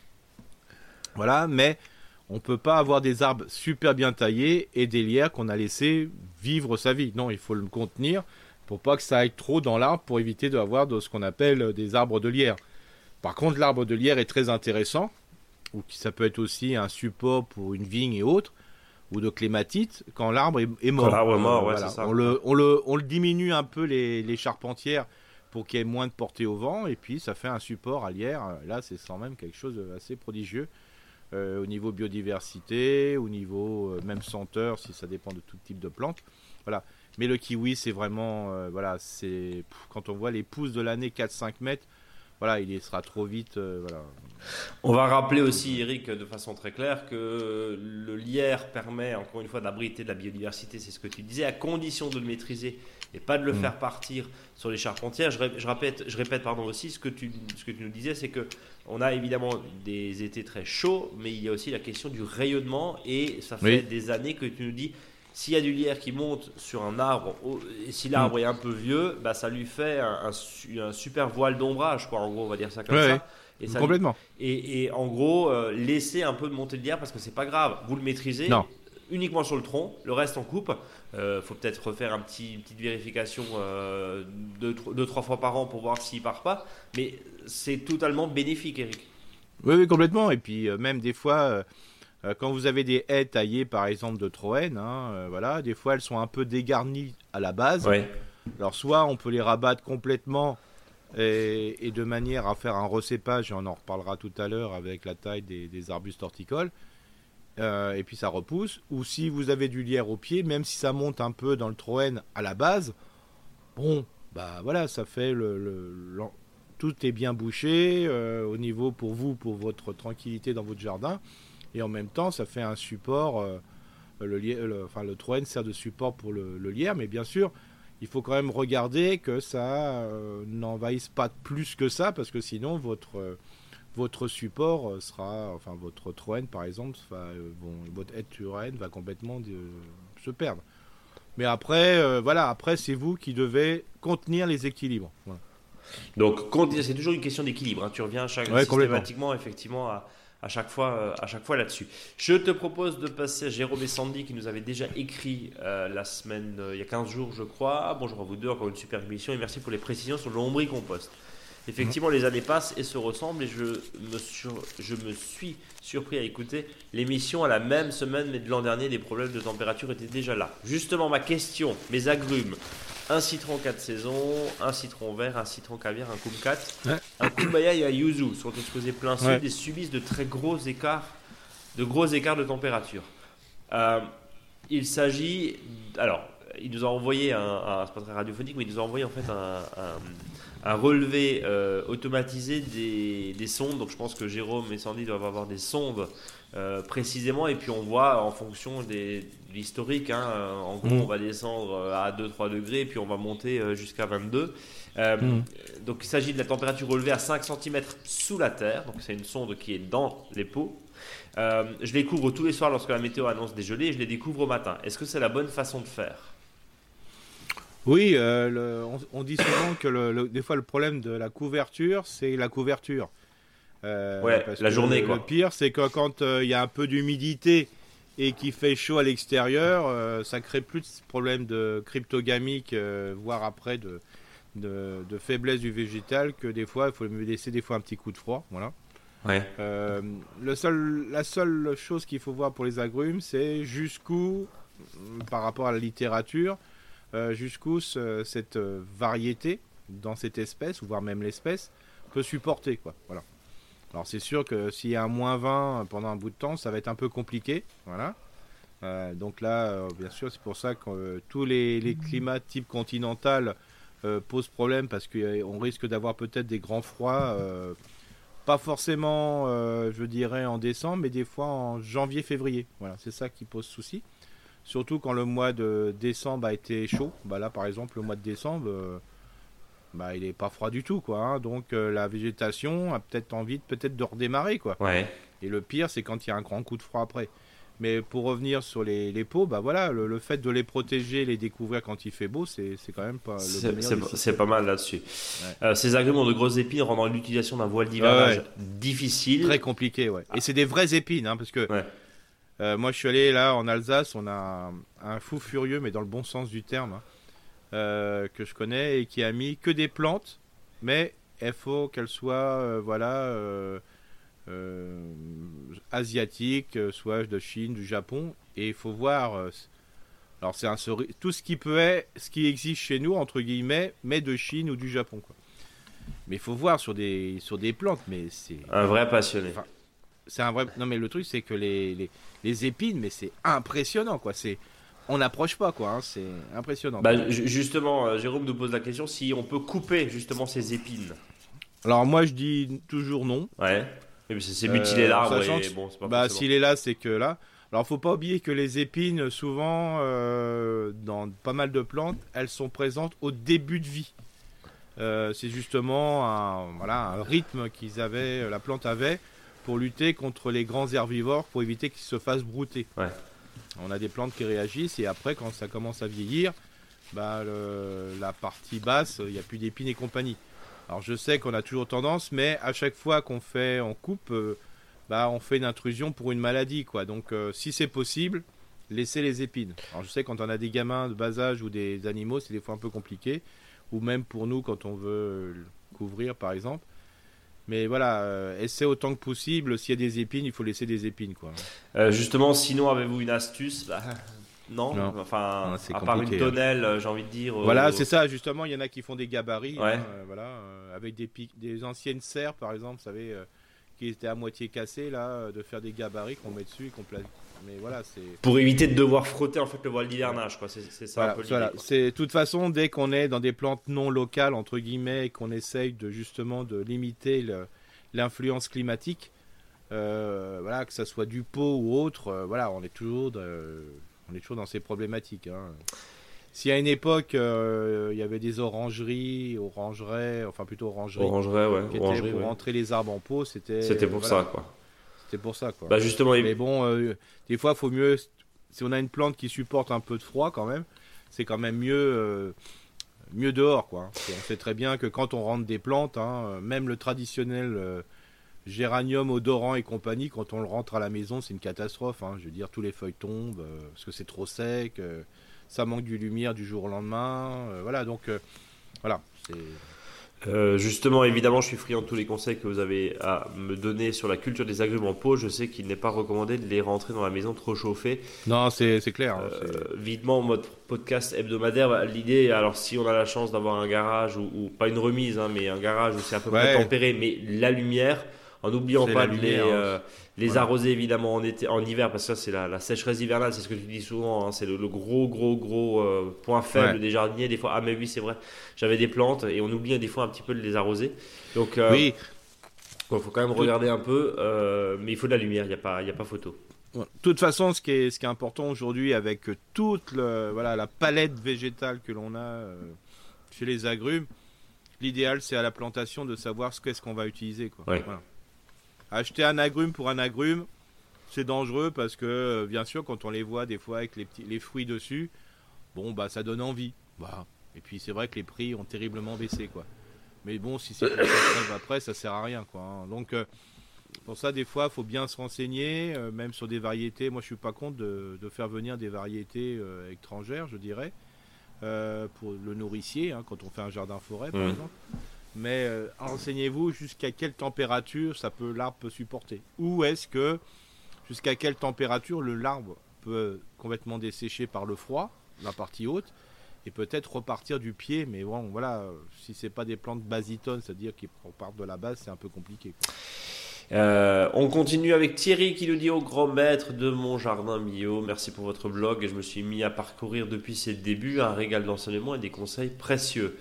Voilà, mais on ne peut pas avoir des arbres super bien taillés et des lierres qu'on a laissé vivre sa vie. Non, il faut le contenir pour pas que ça aille trop dans l'arbre, pour éviter d'avoir de ce qu'on appelle des arbres de lierre. Par contre, l'arbre de lierre est très intéressant, ou ça peut être aussi un support pour une vigne et autres, ou de clématite, quand l'arbre est, est mort. Quand l'arbre est mort, euh, ouais, voilà. c'est ça. On le, on, le, on le diminue un peu les, les charpentières pour qu'il y ait moins de portée au vent, et puis ça fait un support à lierre. Là, c'est quand même quelque chose d'assez prodigieux euh, au niveau biodiversité, au niveau euh, même senteur, si ça dépend de tout type de plante. Voilà. Mais le kiwi, c'est vraiment, euh, voilà, c'est pff, quand on voit les pousses de l'année quatre à cinq mètres, voilà, il sera trop vite. Euh, voilà. On va rappeler aussi, Eric, de façon très claire, que le lierre permet, encore une fois, d'abriter de la biodiversité, c'est ce que tu disais, à condition de le maîtriser et pas de le mmh. faire partir sur les charpentières. Je, ré- je répète, je répète pardon, aussi, ce que, tu, ce que tu nous disais, c'est qu'on a évidemment des étés très chauds, mais il y a aussi la question du rayonnement, et ça fait oui. des années que tu nous dis, s'il y a du lierre qui monte sur un arbre, et si l'arbre mmh. est un peu vieux, bah, ça lui fait un, un, un super voile d'ombrage, quoi, en gros, on va dire ça comme ouais, ça. Ouais. Et ça, complètement. Et, et en gros, euh, laissez un peu de montée de lierre parce que c'est pas grave. Vous le maîtrisez non. uniquement sur le tronc, le reste on coupe. Il euh, faut peut-être refaire un petit, une petite vérification euh, deux, deux, trois fois par an pour voir s'il part pas. Mais c'est totalement bénéfique, Eric. Oui, oui, complètement. Et puis euh, même des fois, euh, quand vous avez des haies taillées, par exemple de Troène, hein, euh, voilà, des fois elles sont un peu dégarnies à la base. Ouais. Alors soit on peut les rabattre complètement. Et, et de manière à faire un recépage, et on en reparlera tout à l'heure avec la taille des, des arbustes horticoles. euh, et puis ça repousse. Ou si vous avez du lierre au pied, même si ça monte un peu dans le troène à la base, bon, bah voilà, ça fait le, le, le tout est bien bouché euh, au niveau pour vous, pour votre tranquillité dans votre jardin, et en même temps, ça fait un support. Euh, le, le, enfin, le troène sert de support pour le, le lierre, mais bien sûr, il faut quand même regarder que ça euh, n'envahisse pas plus que ça, parce que sinon votre euh, votre support sera, enfin votre troène par exemple, va, euh, bon, votre aide troène va complètement de, se perdre. Mais après, euh, voilà, après c'est vous qui devez contenir les équilibres. Voilà. Donc c'est toujours une question d'équilibre. Hein. Tu reviens chaque, ouais, systématiquement, effectivement, à, à chaque fois, à chaque fois là-dessus. Je te propose de passer à Jérôme et Sandy qui nous avaient déjà écrit euh, la semaine, euh, il y a quinze jours, je crois. Bonjour à vous deux, encore une super émission et merci pour les précisions sur le lombricompost. Effectivement, mmh. les années passent et se ressemblent et je me, sur, je me suis surpris à écouter l'émission à la même semaine, mais de l'an dernier, les problèmes de température étaient déjà là. Justement, ma question, mes agrumes, un citron quatre saisons, un citron vert, un citron caviar, un kumquat, ouais. un kumbaya et un yuzu sont exposés plein sud ouais. et subissent de très gros écarts, de gros écarts de température. Euh, il s'agit, alors, il nous a envoyé un, un c'est pas très radiophonique, mais il nous a envoyé en fait un, un un relevé euh, automatisé des, des sondes. Donc je pense que Jérôme et Sandy doivent avoir des sondes euh, précisément, et puis on voit en fonction des, de l'historique, hein, en gros mmh. on va descendre à deux à trois degrés, puis on va monter jusqu'à vingt-deux. Euh, mmh. Donc il s'agit de la température relevée à cinq centimètres sous la terre, donc c'est une sonde qui est dans les pots. Euh, je les couvre tous les soirs lorsque la météo annonce des gelées, et je les découvre au matin. Est-ce que c'est la bonne façon de faire ? Oui, euh, le, on, on dit souvent que le, le, des fois le problème de la couverture, c'est la couverture. Euh, ouais, la journée le, quoi. Le pire, c'est que quand il euh, y a un peu d'humidité et qu'il fait chaud à l'extérieur, euh, ça crée plus de problèmes de cryptogamique, euh, voire après de, de, de faiblesse du végétal, que des fois, il faut me laisser des fois un petit coup de froid. Voilà. Ouais. Euh, le seul, la seule chose qu'il faut voir pour les agrumes, c'est jusqu'où, par rapport à la littérature, Euh, jusqu'où ce, cette euh, variété dans cette espèce, ou voire même l'espèce, peut supporter, quoi. Voilà. Alors c'est sûr que s'il y a un moins vingt pendant un bout de temps, ça va être un peu compliqué. Voilà. Euh, donc là, euh, bien sûr, c'est pour ça que euh, tous les, les climats type continental euh, posent problème, parce qu'on euh, risque d'avoir peut-être des grands froids, euh, pas forcément, euh, je dirais, en décembre, mais des fois en janvier-février. Voilà, c'est ça qui pose souci. Surtout quand le mois de décembre a été chaud. Bah là, par exemple, le mois de décembre, euh, bah, il n'est pas froid du tout, quoi. Hein. Donc, euh, la végétation a peut-être envie de, peut-être de redémarrer, quoi. Ouais. Et le pire, c'est quand il y a un grand coup de froid après. Mais pour revenir sur les, les pots, bah voilà, le, le fait de les protéger, les découvrir quand il fait beau, c'est, c'est quand même pas le c'est, meilleur. C'est, c'est pas mal là-dessus. Ouais. Euh, ces agrumes ont de grosses épines, rendant l'utilisation d'un voile d'hivernage ouais, ouais. difficile. Très compliqué, ouais. Et c'est des vraies épines, hein, parce que. Ouais. Euh, moi, je suis allé là en Alsace, on a un, un fou furieux, mais dans le bon sens du terme, hein, euh, que je connais et qui a mis que des plantes, mais il faut qu'elles soient, euh, voilà, euh, euh, asiatiques, soit de Chine, du Japon, et il faut voir. Euh, alors, c'est un tout ce qui peut être, ce qui existe chez nous entre guillemets, mais de Chine ou du Japon, quoi. Mais il faut voir sur des sur des plantes, mais c'est un vrai passionné. Enfin, c'est un vrai. Non, mais le truc, c'est que les, les les épines, mais c'est impressionnant, quoi. C'est, on n'approche pas, quoi. Hein. C'est impressionnant. Bah, justement, euh, Jérôme nous pose la question si on peut couper justement ces épines. Alors moi, je dis toujours non. Ouais. Mais c'est, c'est mutiler euh, l'arbre. Et bon, c'est pas bah, s'il est là, c'est que là. Alors, faut pas oublier que les épines, souvent, euh, dans pas mal de plantes, elles sont présentes au début de vie. Euh, c'est justement un, voilà, un rythme qu'ils avaient, la plante avait, pour lutter contre les grands herbivores, pour éviter qu'ils se fassent brouter. Ouais. On a des plantes qui réagissent, et après, quand ça commence à vieillir, bah, le, la partie basse, il n'y a plus d'épines et compagnie. Alors je sais qu'on a toujours tendance, mais à chaque fois qu'on fait, on coupe, euh, bah, on fait une intrusion pour une maladie, quoi. Donc euh, si c'est possible, laissez les épines. Alors je sais quand on a des gamins de bas âge ou des animaux, c'est des fois un peu compliqué, ou même pour nous quand on veut couvrir, par exemple. Mais voilà, euh, essayez autant que possible. S'il y a des épines, il faut laisser des épines, quoi. Euh, justement, sinon, avez-vous une astuce? Bah, non. non, enfin, non, c'est à part une tonnelle, hein. J'ai envie de dire. Voilà, euh... c'est ça. Justement, il y en a qui font des gabarits, ouais. hein, euh, voilà, euh, avec des, pics, des anciennes serres, par exemple, vous savez, euh, qui était à moitié cassé, là, de faire des gabarits qu'on met dessus et qu'on place. Mais voilà, c'est. Pour éviter de devoir frotter en fait le voile d'hivernage, quoi. C'est, c'est ça Voilà, un peu l'idée. voilà. Quoi. C'est de toute façon, dès qu'on est dans des plantes non locales entre guillemets et qu'on essaye de justement de limiter le, l'influence climatique, euh, voilà, que ça soit du pot ou autre, euh, voilà, on est toujours, de, on est toujours dans ces problématiques. Hein. Si à une époque euh, il y avait des orangeries, orangerais, enfin plutôt orangeries, Orangerais, ouais. qui étaient Orangerie, pour ouais. rentrer les arbres en pot, c'était. C'était pour voilà, ça, quoi. C'était pour ça, quoi. Bah justement, il- Mais bon, euh, des fois, il faut mieux. Si on a une plante qui supporte un peu de froid, quand même, c'est quand même mieux, euh, mieux dehors, quoi. Et on sait très bien que quand on rentre des plantes, hein, même le traditionnel euh, géranium odorant et compagnie, quand on le rentre à la maison, c'est une catastrophe. Hein. Je veux dire, tous les feuilles tombent euh, parce que c'est trop sec, euh, ça manque de lumière du jour au lendemain. Euh, voilà, donc euh, voilà. C'est... Euh, justement, évidemment, je suis friand de tous les conseils que vous avez à me donner sur la culture des agrumes en pot. Je sais qu'il n'est pas recommandé de les rentrer dans la maison trop chauffée. Non, c'est, c'est clair. Hein, Euh, c'est... Videment, notre podcast hebdomadaire, bah, l'idée, alors si on a la chance d'avoir un garage, ou, ou pas une remise, hein, mais un garage où c'est à peu près Ouais. tempéré, mais la lumière, en n'oubliant C'est pas la de les, lumière, hein. euh, les Voilà. arroser évidemment en, été, en hiver, parce que ça c'est la, la sécheresse hivernale, c'est ce que tu dis souvent, hein, c'est le, le gros gros gros euh, point faible Ouais. des jardiniers. Des fois, ah mais oui c'est vrai, j'avais des plantes et on oublie des fois un petit peu de les arroser. Donc euh, Oui. il faut quand même Tout- regarder un peu, euh, mais il faut de la lumière, il n'y a, pas- il y a pas photo. De toute façon, ce qui est, ce qui est important aujourd'hui, avec toute le, voilà, la palette végétale que l'on a euh, chez les agrumes, l'idéal c'est à la plantation de savoir ce qu'est-ce qu'on va utiliser. Quoi. Ouais. Voilà. Acheter un agrume pour un agrume, c'est dangereux parce que, euh, bien sûr, quand on les voit des fois avec les, petits, les fruits dessus, bon, bah ça donne envie. Bah. Et puis c'est vrai que les prix ont terriblement baissé. Quoi. Mais bon, si c'est pour ça que après, ça sert à rien. Quoi, hein. Donc. Euh, Pour ça, des fois, il faut bien se renseigner, euh, même sur des variétés. Moi, je suis pas contre de, de faire venir des variétés euh, étrangères, je dirais, euh, pour le nourricier, hein, quand on fait un jardin forêt, par Mmh. exemple. Mais euh, renseignez-vous jusqu'à quelle température ça peut, l'arbre peut supporter. Ou est-ce que jusqu'à quelle température le l'arbre peut complètement dessécher par le froid, la partie haute, et peut-être repartir du pied. Mais bon, voilà, euh, si c'est pas des plantes basitones, c'est-à-dire qu'ils repartent de la base, c'est un peu compliqué. Quoi. Euh, on continue avec Thierry qui nous dit: au grand maître de mon jardin bio, merci pour votre blog. Et je me suis mis à parcourir depuis ses débuts un régal d'enseignement et des conseils précieux.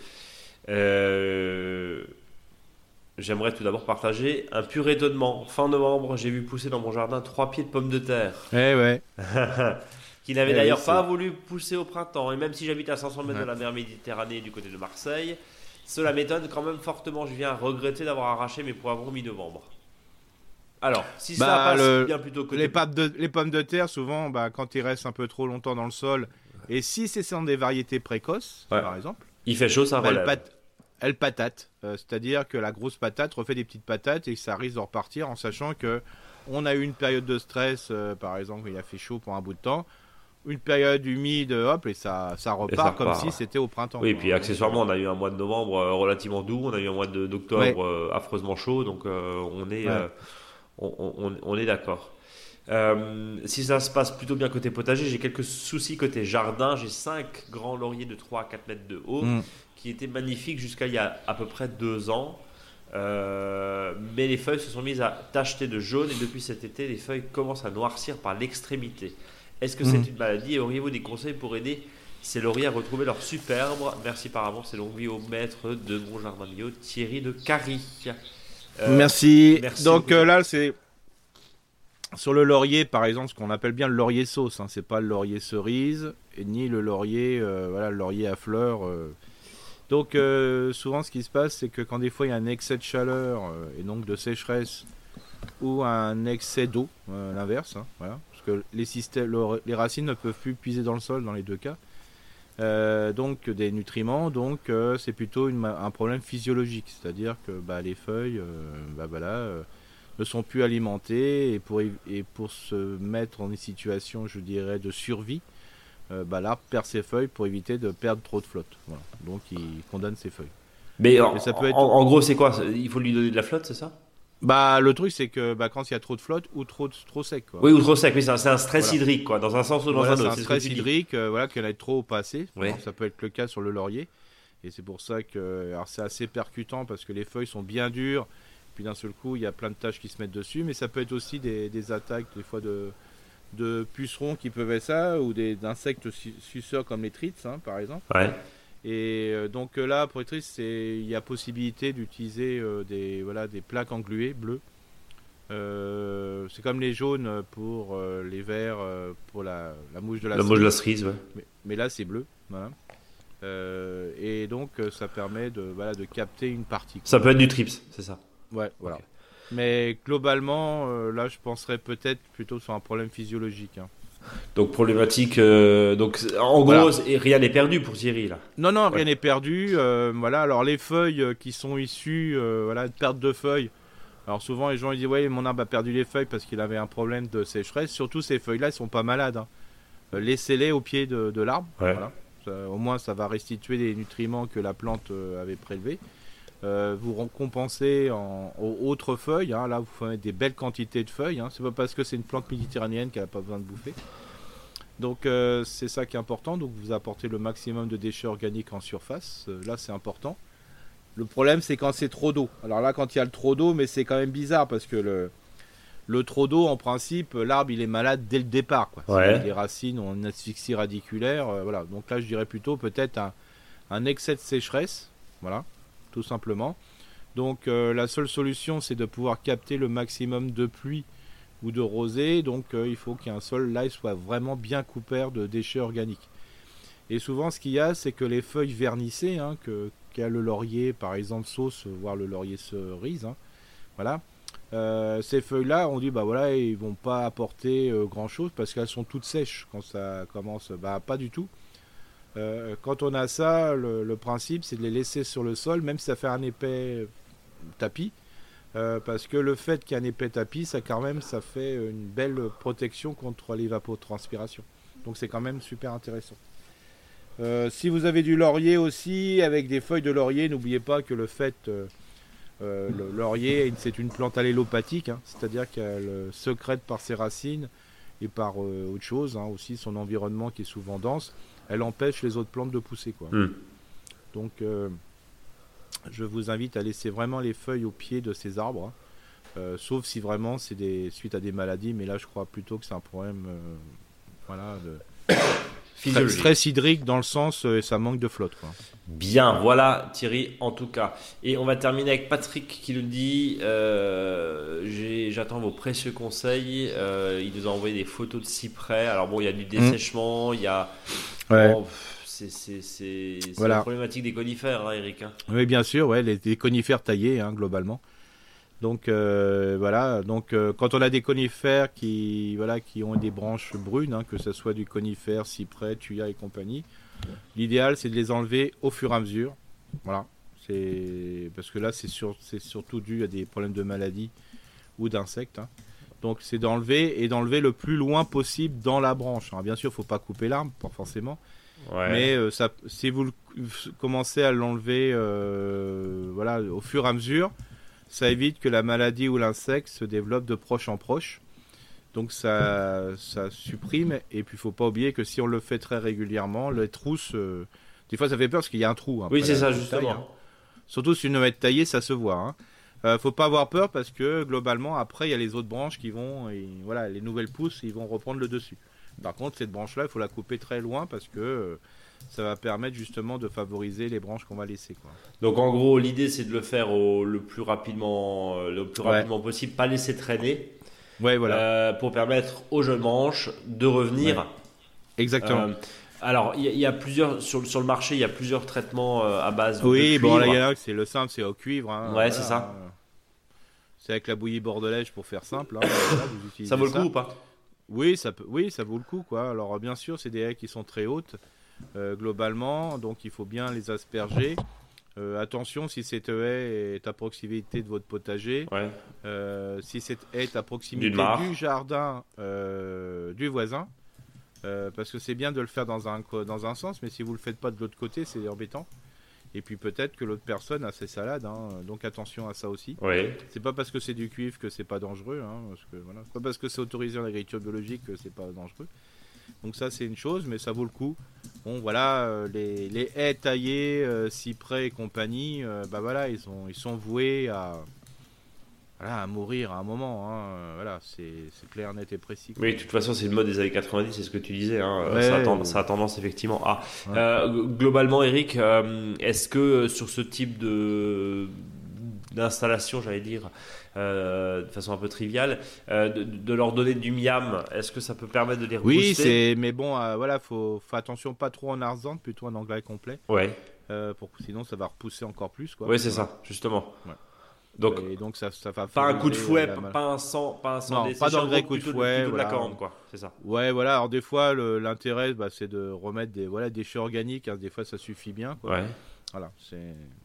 Euh, J'aimerais tout d'abord partager un pur étonnement. Fin novembre, j'ai vu pousser dans mon jardin trois pieds de pommes de terre Eh ouais. qui n'avaient Eh d'ailleurs oui, pas c'est- voulu pousser au printemps. Et même si j'habite à cinq cents mètres Ouais. de la mer Méditerranée du côté de Marseille, cela m'étonne quand même fortement. Je viens regretter d'avoir arraché mes poivrons mi-novembre. Alors, si ça Bah, passe le- bien plutôt côté Les, pommes de, les pommes de terre, souvent, bah, quand ils restent un peu trop longtemps dans le sol, et si c'est sont des variétés précoces, Ouais. par exemple, il fait chaud, ça bah, elles, relève. pat- elles patatent. Euh, c'est-à-dire que la grosse patate refait des petites patates et ça risque de repartir en sachant que on a eu une période de stress, euh, par exemple, il a fait chaud pour un bout de temps, une période humide, hop, et ça, ça repart ça comme repart, si ouais. c'était au printemps. Oui, et quoi. puis accessoirement, on a eu un mois de novembre euh, relativement doux, on a eu un mois de- d'octobre Ouais. euh, affreusement chaud, donc euh, on est, Ouais. euh, on, on- on est d'accord. Euh, si ça se passe plutôt bien côté potager, j'ai quelques soucis côté jardin. J'ai cinq grands lauriers de trois à quatre mètres de haut Mm. qui étaient magnifiques jusqu'à il y a à peu près deux ans. Euh, mais les feuilles se sont mises à tacheter de jaune et depuis cet été, les feuilles commencent à noircir par l'extrémité. Est-ce que Mm. c'est une maladie et auriez-vous des conseils pour aider ces lauriers à retrouver leur superbe? Merci par avance et longue vie au maître de mon jardin bio, Thierry de Carry. Euh, merci. merci Donc beaucoup. euh, là, c'est sur le laurier, par exemple, ce qu'on appelle bien le laurier sauce. Hein. C'est pas le laurier cerise et ni le laurier, euh, voilà, le laurier à fleurs. euh. Donc euh, souvent, ce qui se passe, c'est que quand des fois il y a un excès de chaleur euh, et donc de sécheresse ou un excès d'eau, euh, l'inverse, hein, voilà, parce que les systèmes, le- les racines ne peuvent plus puiser dans le sol dans les deux cas. Euh, donc des nutriments, donc euh, c'est plutôt une ma- un problème physiologique, c'est-à-dire que bah, les feuilles, euh, bah, voilà, euh, ne sont plus alimentées et pour, év- et pour se mettre en une situation, je dirais, de survie, euh, bah, l'arbre perd ses feuilles pour éviter de perdre trop de flotte. Voilà. Donc il condamne ses feuilles. Mais en, Mais ça peut être- en- en gros, c'est quoi? Il faut lui donner de la flotte, c'est ça? Bah le truc c'est que bah, quand il y a trop de flotte ou trop trop sec. Quoi. Oui, ou trop sec. Oui, c'est un, c'est un stress Voilà. hydrique, quoi, dans un sens ou dans Voilà, un c'est autre. un c'est ce que stress tu dis. hydrique, euh, voilà, qu'il y en ait trop ou pas assez. Ouais. Alors, ça peut être le cas sur le laurier. Et c'est pour ça que alors c'est assez percutant parce que les feuilles sont bien dures puis d'un seul coup, il y a plein de taches qui se mettent dessus. Mais ça peut être aussi des, des attaques, des fois de, de pucerons qui peuvent être ça, ou des, d'insectes su- suceurs comme les trites, hein, par exemple. Ouais. Et euh, donc euh, là, pour les trites, c'est, il y a possibilité d'utiliser euh, des, voilà, des plaques engluées bleues. Euh, c'est comme les jaunes pour euh, les verts, euh, pour la, la mouche de la La mouche de la cerise, ouais. mais, mais là, c'est bleu. Voilà. Euh, et donc, euh, ça permet de, voilà, de capter une partie. Ça peut être du trips, c'est ça. Ouais, voilà. Ok. Mais globalement, euh, là, je penserais peut-être plutôt sur un problème physiologique. Hein. Donc problématique. euh, donc en Voilà. gros, c'est- rien n'est perdu pour Thierry là. Non, non, rien Ouais. n'est perdu. euh, voilà. Alors, les feuilles euh, qui sont issues euh, voilà, de perte de feuilles. Alors, souvent, les gens ils disent ouais, mon arbre a perdu les feuilles parce qu'il avait un problème de sécheresse. Surtout, ces feuilles-là, elles sont pas malades. Hein. Euh, laissez-les au pied de, de l'arbre. Ouais. Voilà. Ça, au moins, ça va restituer les nutriments que la plante euh, avait prélevés. Euh, vous récompensez en, aux autres feuilles. Hein. Là, vous faites des belles quantités de feuilles. Hein. C'est pas parce que c'est une plante méditerranéenne qu'elle n'a pas besoin de bouffer. Donc, euh, c'est ça qui est important. Donc, vous apportez le maximum de déchets organiques en surface. Euh, là, c'est important. Le problème, c'est quand c'est trop d'eau. Alors là, quand il y a le trop d'eau, mais c'est quand même bizarre parce que le, le trop d'eau, en principe, l'arbre, il est malade dès le départ. Quoi. Ouais. Les racines ont une asphyxie radiculaire. euh, voilà. Donc là, je dirais plutôt peut-être un, un excès de sécheresse. Voilà, tout simplement. Donc euh, la seule solution, c'est de pouvoir capter le maximum de pluie ou de rosée. Donc euh, il faut qu'un sol là il soit vraiment bien couvert de déchets organiques. Et souvent, ce qu'il y a, c'est que les feuilles vernissées, hein, que qu'a le laurier, par exemple sauce, voire le laurier cerise, hein, voilà. Euh, ces feuilles-là, on dit bah voilà, ils vont pas apporter euh, grand-chose parce qu'elles sont toutes sèches quand ça commence. Bah pas du tout. Euh, quand on a ça, le, le principe, c'est de les laisser sur le sol, même si ça fait un épais tapis, euh, parce que le fait qu'il y ait un épais tapis, ça quand même, ça fait une belle protection contre l'évapotranspiration. Donc c'est quand même super intéressant. Euh, si vous avez du laurier aussi, avec des feuilles de laurier, n'oubliez pas que le fait, euh, euh, le laurier, c'est une plante allélopathique, hein, c'est-à-dire qu'elle secrète par ses racines et par euh, autre chose, hein, aussi son environnement qui est souvent dense, elle empêche les autres plantes de pousser, quoi. Hmm. Donc, euh, je vous invite à laisser vraiment les feuilles au pied de ces arbres, hein, euh, sauf si vraiment c'est des suite à des maladies, mais là, je crois plutôt que c'est un problème, euh, voilà, de Physiologique. stress hydrique dans le sens, euh, ça manque de flotte, quoi. Bien, voilà Thierry en tout cas. Et on va terminer avec Patrick qui nous dit euh, j'ai- j'attends vos précieux conseils. Euh, il nous a envoyé des photos de cyprès. Alors bon, il y a du dessèchement, il y a... Ouais. Bon, pff, c'est c'est- c'est- c'est Voilà. la problématique des conifères, hein, Eric. hein. Oui, bien sûr, ouais, les, les conifères taillés, hein, globalement. Donc euh, voilà, donc euh, quand on a des conifères qui, voilà, qui ont des branches brunes, hein, que ce soit du conifère, cyprès, thuya et compagnie, l'idéal c'est de les enlever au fur et à mesure. Voilà, c'est parce que là c'est sur, c'est surtout dû à des problèmes de maladie ou d'insectes. hein. Donc c'est d'enlever et d'enlever le plus loin possible dans la branche. Alors, bien sûr, faut pas couper l'arbre, pas forcément. Ouais. Mais euh, ça, si vous le- commencez à l'enlever euh, voilà, au fur et à mesure, ça évite que la maladie ou l'insecte se développe de proche en proche. Donc ça, ça supprime. Et puis il faut pas oublier que si on le fait très régulièrement, les trousses, euh, des fois ça fait peur parce qu'il y a un trou. hein, Oui, après c'est la- ça la justement. taille, hein. Surtout si une va être taillée, ça se voit. Hein. Euh, faut pas avoir peur parce que globalement après il y a les autres branches qui vont, et, voilà, les nouvelles pousses, ils vont reprendre le dessus. Par contre cette branche-là, il faut la couper très loin parce que euh, ça va permettre justement de favoriser les branches qu'on va laisser, quoi. Donc en gros, l'idée c'est de le faire au, le plus rapidement, euh, le plus Ouais. rapidement possible, pas laisser traîner, Ouais, voilà. euh, pour permettre aux jeunes branches de revenir. Ouais. Exactement. Euh, alors, il y, a- il y a plusieurs sur, sur le marché, il y a plusieurs traitements euh, à base de oui, bon, là, il cuivre. y en a, c'est le simple, c'est au cuivre. hein, Ouais, voilà, c'est ça. hein. C'est avec la bouillie bordelaise pour faire simple. hein, voilà, vous utilisez Ça vaut le coup ou pas? Oui, ça peut, oui, ça vaut le coup, quoi. Alors, bien sûr, c'est des haies qui sont très hautes, euh, globalement, donc il faut bien les asperger. Euh, attention, si cette haie est à proximité de votre potager, Ouais. euh, si cette haie est à proximité D'une mare. du jardin euh, du voisin, euh, parce que c'est bien de le faire dans un, co- dans un sens, mais si vous le faites pas de l'autre côté, c'est embêtant. Et puis peut-être que l'autre personne a ses salades, hein, donc attention à ça aussi. Oui. C'est pas parce que c'est du cuivre que c'est pas dangereux, hein, parce que voilà, c'est pas parce que c'est autorisé en agriculture biologique que c'est pas dangereux. Donc ça c'est une chose, mais ça vaut le coup. Bon voilà, euh, les, les haies taillées, euh, cyprès et compagnie, euh, bah voilà, ils sont ils sont voués à voilà, à mourir à un moment. Hein. Voilà, c'est, c'est clair, net et précis. Quoi. Oui, de toute façon, c'est une mode des années quatre-vingt-dix, c'est ce que tu disais. Hein. Ouais, ça, a ten- ou- ça a tendance effectivement à. Ouais. Euh, globalement, Eric, euh, est-ce que euh, sur ce type de d'installation, j'allais dire, euh, de façon un peu triviale, euh, de, de leur donner du miam, est-ce que ça peut permettre de les Oui, rebooster? c'est, mais bon, euh, voilà, faut, faut attention, pas trop en arzante, plutôt en engrais complet, Ouais, euh, pour sinon ça va repousser encore plus, quoi. ouais, c'est Voilà. ça, justement. Ouais. Donc, Et donc ça, ça va pas un coup de favoriser, fouet, euh, la mal- pas un sang, pas un sang Non, d'essai, pas d'engrais plutôt coup de plutôt fouet, plutôt de la voilà. corne, quoi. C'est ça. Ouais, voilà. Alors des fois, le- l'intérêt, bah, c'est de remettre des voilà déchets organiques. Hein, des fois, ça suffit bien, quoi. Ouais. Voilà. C'est.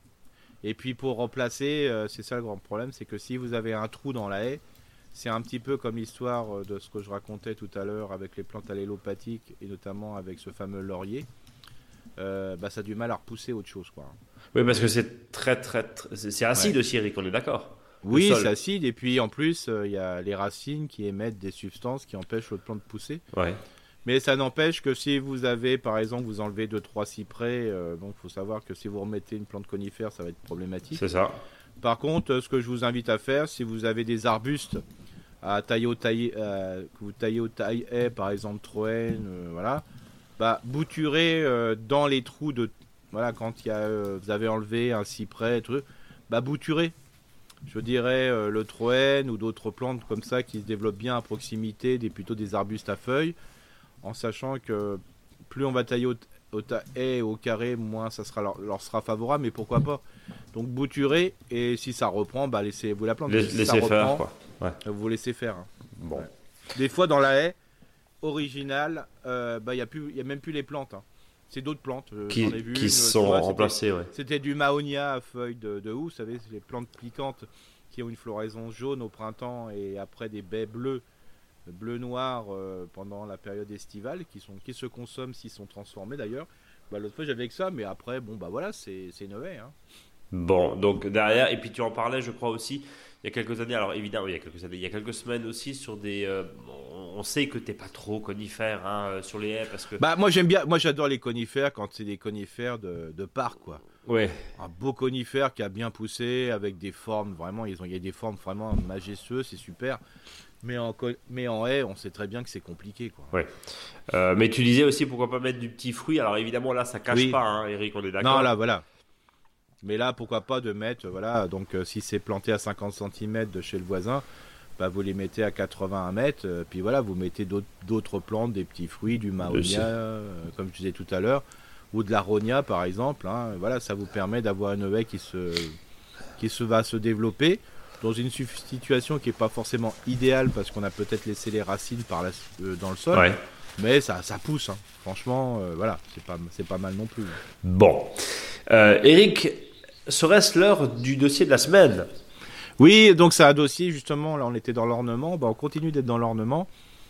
Et puis pour remplacer, euh, c'est ça le grand problème, c'est que si vous avez un trou dans la haie, c'est un petit peu comme l'histoire euh, de ce que je racontais tout à l'heure avec les plantes allélopathiques et notamment avec ce fameux laurier. Euh, bah, ça a du mal à repousser autre chose, quoi. Oui, parce que c'est très, très, très- c'est c'est acide aussi, Eric, on est d'accord. Le Oui, sol. c'est acide. Et puis en plus, euh, il y a les racines qui émettent des substances qui empêchent l'autre plante de pousser. Ouais. Mais ça n'empêche que si vous avez, par exemple, vous enlevez deux trois cyprès, euh, donc il faut savoir que si vous remettez une plante conifère, ça va être problématique. C'est ça. Par contre, euh, ce que je vous invite à faire, si vous avez des arbustes à tailler au taille, euh, que vous taillez au taille haie, par exemple troène, euh, voilà, bah bouturez euh, dans les trous de, voilà, quand il y a, euh, vous avez enlevé un cyprès, truc, bah bouturez. Je dirais euh, le troène ou d'autres plantes comme ça qui se développent bien à proximité, des plutôt des arbustes à feuilles. En sachant que plus on va tailler au, au taille au carré, moins ça sera leur, leur sera favorable, mais pourquoi pas. Donc bouturez, et si ça reprend, bah laissez-vous la plante. Laisse- Si ça Laissez faire, reprend, quoi. Ouais. euh, vous laissez faire. hein. Bon. Ouais. Des fois dans la haie originale, euh, bah il y a plus, il y a même plus les plantes. hein. C'est d'autres plantes. euh, Qui, j'en ai vu qui une, sont tu vois, c'était- remplacés, ouais. C'était du mahonia à feuilles de, de houx, vous savez, c'est les plantes piquantes qui ont une floraison jaune au printemps et après des baies bleues bleu-noir euh, pendant la période estivale qui, sont, qui se consomment s'ils sont transformés d'ailleurs. Bah, l'autre fois j'avais que ça, mais après, bon bah voilà, c'est, c'est une haie. Hein. Bon, donc derrière, et puis tu en parlais, je crois aussi, il y a quelques années, alors évidemment, il y a quelques années, il y a quelques semaines aussi, sur des. euh, on on sait que t'es pas trop conifère hein, euh, sur les haies parce que. Bah moi j'aime bien, moi j'adore les conifères quand c'est des conifères de, de parc quoi. Ouais, Un beau conifère qui a bien poussé avec des formes vraiment, ils ont, il y a des formes vraiment majestueuses, c'est super. Mais en, co- mais en haie, on sait très bien que c'est compliqué quoi. Euh, mais tu disais aussi pourquoi pas mettre du petit fruit. Alors évidemment, là, ça cache Oui. pas, hein, Eric, on est d'accord. Non là voilà. Mais là pourquoi pas de mettre, voilà, donc euh, si c'est planté à cinquante centimètres de chez le voisin, bah, vous les mettez à quatre-vingt-un mètres, euh, puis voilà, vous mettez d'autres, d'autres plantes, des petits fruits, du sais. mahonia, euh, comme je disais tout à l'heure, ou de l'aronia par exemple. Hein, voilà, ça vous permet d'avoir une haie qui se, qui se va se développer dans une su- situation qui n'est pas forcément idéale parce qu'on a peut-être laissé les racines par la, euh, dans le sol, Ouais. mais ça, ça pousse. Hein. Franchement, euh, voilà, c'est pas, c'est pas mal non plus. Bon. Euh, Eric, serait-ce l'heure du dossier de la semaine? Oui, donc c'est un dossier, justement, là on était dans l'ornement, bah, on continue d'être dans l'ornement.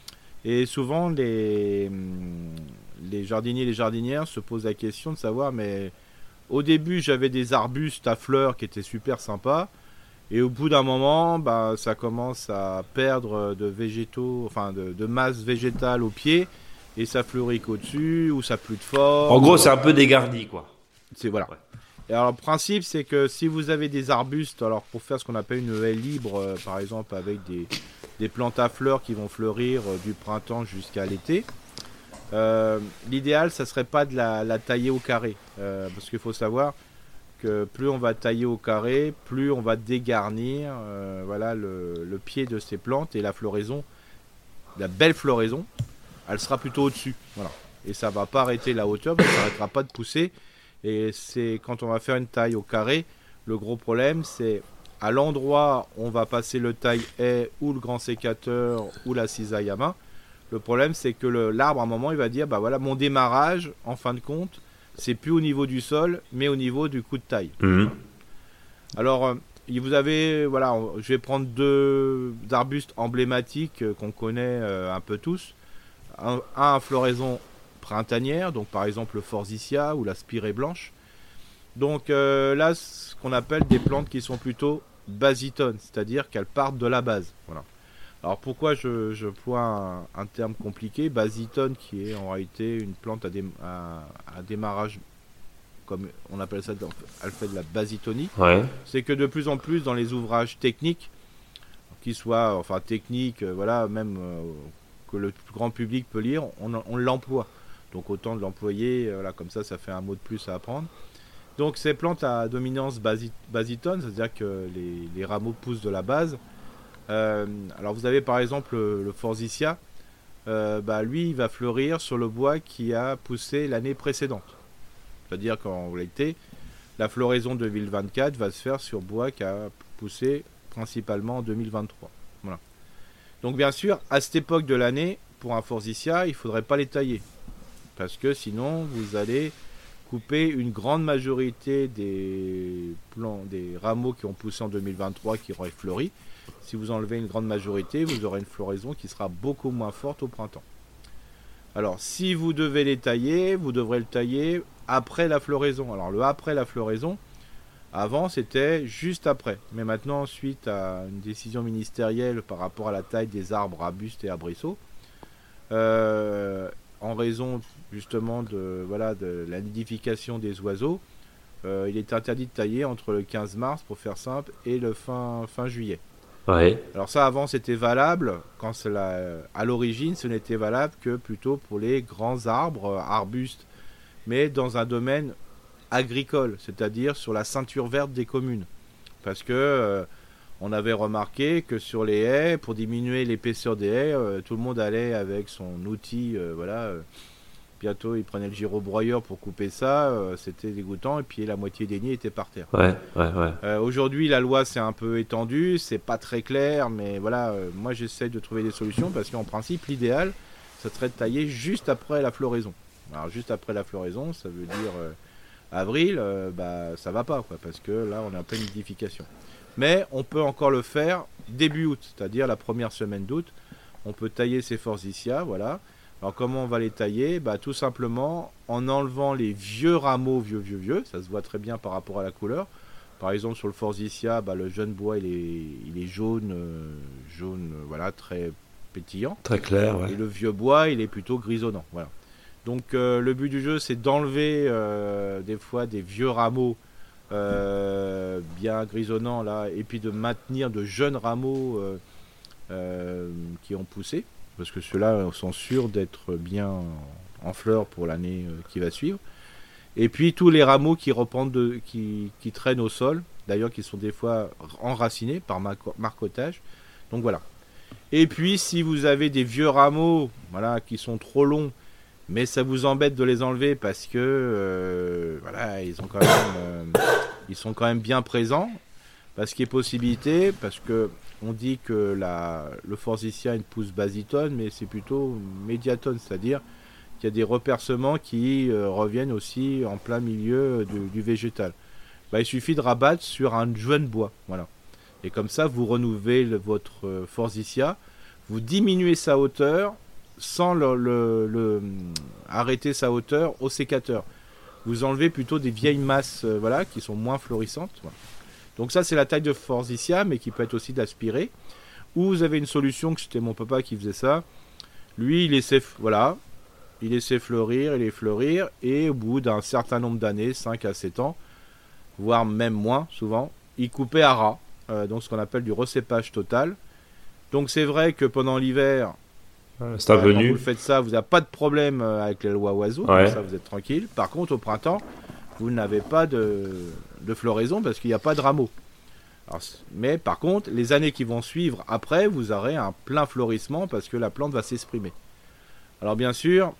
Et souvent les, hum, les jardiniers et les jardinières se posent la question de savoir, mais au début j'avais des arbustes à fleurs qui étaient super sympas. Et au bout d'un moment, bah, ça commence à perdre de végétaux, enfin de, de masse végétale au pied. Et ça fleurit qu'au-dessus, ou ça a plus de forme. En gros, c'est un peu dégarni, quoi. C'est voilà. Ouais. Et alors le principe c'est que si vous avez des arbustes, alors pour faire ce qu'on appelle une haie libre, euh, par exemple avec des, des plantes à fleurs qui vont fleurir euh, du printemps jusqu'à l'été, euh, l'idéal ça serait pas de la, la tailler au carré, euh, parce qu'il faut savoir que plus on va tailler au carré, plus on va dégarnir, euh, voilà le, le pied de ces plantes et la floraison, la belle floraison, elle sera plutôt au-dessus, voilà. Et ça va pas arrêter la hauteur, mais ça n'arrêtera pas de pousser. Et c'est quand on va faire une taille au carré, le gros problème c'est à l'endroit où on va passer le taille haie ou le grand sécateur ou la cisaille à main. Le problème c'est que le, l'arbre à un moment il va dire bah voilà mon démarrage en fin de compte c'est plus au niveau du sol mais au niveau du coup de taille. Mhm. Alors euh, vous avez voilà on- je vais prendre deux arbustes emblématiques euh, qu'on connaît euh, un peu tous. Un, un à floraison printanière, donc par exemple le forsythia ou la spirée blanche. Donc euh, là, ce qu'on appelle des plantes qui sont plutôt basitones, c'est-à-dire qu'elles partent de la base. Voilà. Alors pourquoi je, je emploie un, un terme compliqué, basitone, qui est en réalité une plante à, dé, à, à démarrage, comme on appelle ça, dans- elle fait de la basitonie. Ouais. C'est que de plus en plus dans les ouvrages techniques, qui soit enfin technique, euh, voilà, même euh, que le grand public peut lire, on, on l'emploie. Donc autant de l'employer, euh, voilà, comme ça, ça fait un mot de plus à apprendre. Donc ces plantes à dominance basi- basitone, c'est-à-dire que les, les rameaux poussent de la base. Euh, alors vous avez par exemple le, le forsythia, euh, bah, lui il va fleurir sur le bois qui a poussé l'année précédente. C'est-à-dire qu'en réalité, la floraison deux mille vingt-quatre va se faire sur bois qui a poussé principalement en deux mille vingt-trois. Voilà. Donc bien sûr, à cette époque de l'année, pour un forsythia, il ne faudrait pas les tailler. Parce que sinon, vous allez couper une grande majorité des plants, des rameaux qui ont poussé en deux mille vingt-trois, qui auraient fleuri. Si vous enlevez une grande majorité, vous aurez une floraison qui sera beaucoup moins forte au printemps. Alors, si vous devez les tailler, vous devrez le tailler après la floraison. Alors, le après la floraison, avant, c'était juste après. Mais maintenant, suite à une décision ministérielle par rapport à la taille des arbres, arbustes et arbrisseaux, euh, en raison justement de, voilà, de la nidification des oiseaux, euh, il est interdit de tailler entre le quinze mars, pour faire simple, et le fin, fin juillet. Ouais. Alors ça, avant, c'était valable. Quand cela, à l'origine, ce n'était valable que plutôt pour les grands arbres, arbustes, mais dans un domaine agricole, c'est-à-dire sur la ceinture verte des communes. Parce que euh, on avait remarqué que sur les haies, pour diminuer l'épaisseur des haies, euh, tout le monde allait avec son outil, euh, voilà. Euh, bientôt, il prenait le gyrobroyeur pour couper ça, euh, c'était dégoûtant, et puis la moitié des nids étaient par terre. Ouais, ouais, ouais. Euh, aujourd'hui, la loi s'est un peu étendue, c'est pas très clair, mais voilà, euh, moi j'essaie de trouver des solutions, parce qu'en principe, l'idéal, ça serait de tailler juste après la floraison. Alors, juste après la floraison, ça veut dire euh, avril, euh, bah ça va pas, quoi, parce que là, on est en pleine nidification. Mais on peut encore le faire début août, c'est-à-dire la première semaine d'août. On peut tailler ces forsythias, voilà. Alors comment on va les tailler? Bah tout simplement en enlevant les vieux rameaux, vieux, vieux, vieux. Ça se voit très bien par rapport à la couleur. Par exemple sur le forsythia, bah, le jeune bois il est, il est jaune, euh, jaune, euh, voilà, très pétillant. Très clair, ouais. Et le vieux bois il est plutôt grisonnant, voilà. Donc euh, le but du jeu c'est d'enlever euh, des fois des vieux rameaux euh, bien grisonnants là, et puis de maintenir de jeunes rameaux euh, euh, qui ont poussé. Parce que ceux-là sont sûrs d'être bien en fleurs pour l'année qui va suivre. Et puis tous les rameaux qui repentent de, qui, qui traînent au sol, d'ailleurs qui sont des fois enracinés par marcotage. Donc voilà. Et puis si vous avez des vieux rameaux, voilà, qui sont trop longs, mais ça vous embête de les enlever parce que euh, voilà, ils ont quand même, euh, ils sont quand même bien présents. Parce qu'il y a possibilité, parce que on dit que la, le forsythia a une pousse basitone, mais c'est plutôt médiatone, c'est-à-dire qu'il y a des repercements qui euh, reviennent aussi en plein milieu du, du végétal. Bah, il suffit de rabattre sur un jeune bois, voilà. Et comme ça, vous renouvelez le, votre euh, forsythia, vous diminuez sa hauteur sans le, le, le, arrêter sa hauteur au sécateur. Vous enlevez plutôt des vieilles masses, euh, voilà, qui sont moins florissantes. Voilà. Donc ça c'est la taille de forsythia, mais qui peut être aussi d'aspiré. Ou vous avez une solution, que c'était mon papa qui faisait ça. Lui il laissait, voilà, il laissait fleurir, il les fleurir, et au bout d'un certain nombre d'années, cinq à sept ans, voire même moins souvent, il coupait à ras, euh, donc ce qu'on appelle du recépage total. Donc c'est vrai que pendant l'hiver, c'est euh, quand vous faites ça, vous n'avez pas de problème avec les lois oiseaux, ouais. Donc ça vous êtes tranquille. Par contre au printemps, vous n'avez pas de, de floraison parce qu'il n'y a pas de rameaux. Alors, mais par contre, les années qui vont suivre après, vous aurez un plein fleurissement parce que la plante va s'exprimer. Alors bien sûr,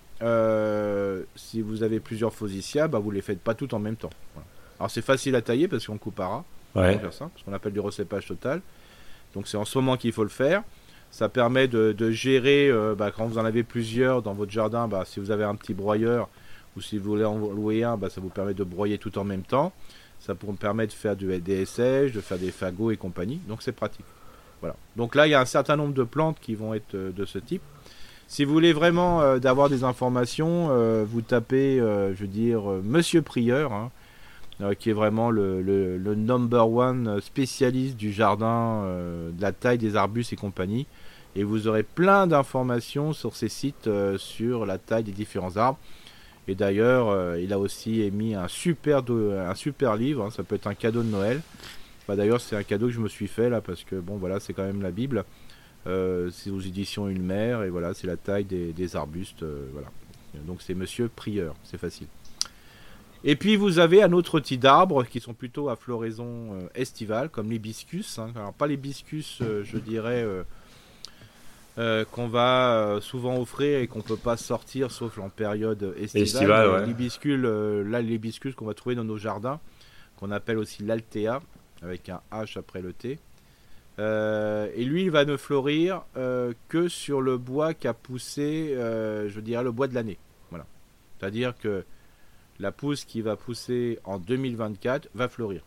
euh, si vous avez plusieurs forsythias, bah, vous ne les faites pas toutes en même temps. Voilà. Alors c'est facile à tailler parce qu'on coupe à ras, ouais. Faire ça, ce qu'on appelle du recépage total. Donc c'est en ce moment qu'il faut le faire. Ça permet de, de gérer, euh, bah, quand vous en avez plusieurs dans votre jardin, bah, si vous avez un petit broyeur, ou si vous voulez en louer un, bah, ça vous permet de broyer tout en même temps. Ça vous permet de faire du, des sèches, de faire des fagots et compagnie. Donc c'est pratique. Voilà. Donc là, il y a un certain nombre de plantes qui vont être euh, de ce type. Si vous voulez vraiment euh, d'avoir des informations, euh, vous tapez, euh, je veux dire, euh, Monsieur Prieur, hein, euh, qui est vraiment le, le, le number one spécialiste du jardin, euh, de la taille des arbustes et compagnie. Et vous aurez plein d'informations sur ces sites, euh, sur la taille des différents arbres. Et d'ailleurs, euh, il a aussi émis un super, do- un super livre, hein, ça peut être un cadeau de Noël. Bah, d'ailleurs, c'est un cadeau que je me suis fait là parce que bon, voilà, c'est quand même la Bible. Euh, c'est aux éditions Ulmer et voilà, c'est la taille des, des arbustes. Euh, voilà. Donc c'est Monsieur Prieur, c'est facile. Et puis vous avez un autre type d'arbres qui sont plutôt à floraison euh, estivale, comme l'hibiscus. Hein. Alors pas l'hibiscus, euh, je dirais, euh, euh, qu'on va euh, souvent offrir et qu'on peut pas sortir sauf en période estivale. Estival, ouais. L'hibiscus, euh, là l'hibiscus qu'on va trouver dans nos jardins, qu'on appelle aussi l'altea, avec un H après le T. Euh, et lui, il va ne fleurir euh, que sur le bois qui a poussé, euh, je dirais, le bois de l'année. Voilà. C'est-à-dire que la pousse qui va pousser en deux mille vingt-quatre va fleurir.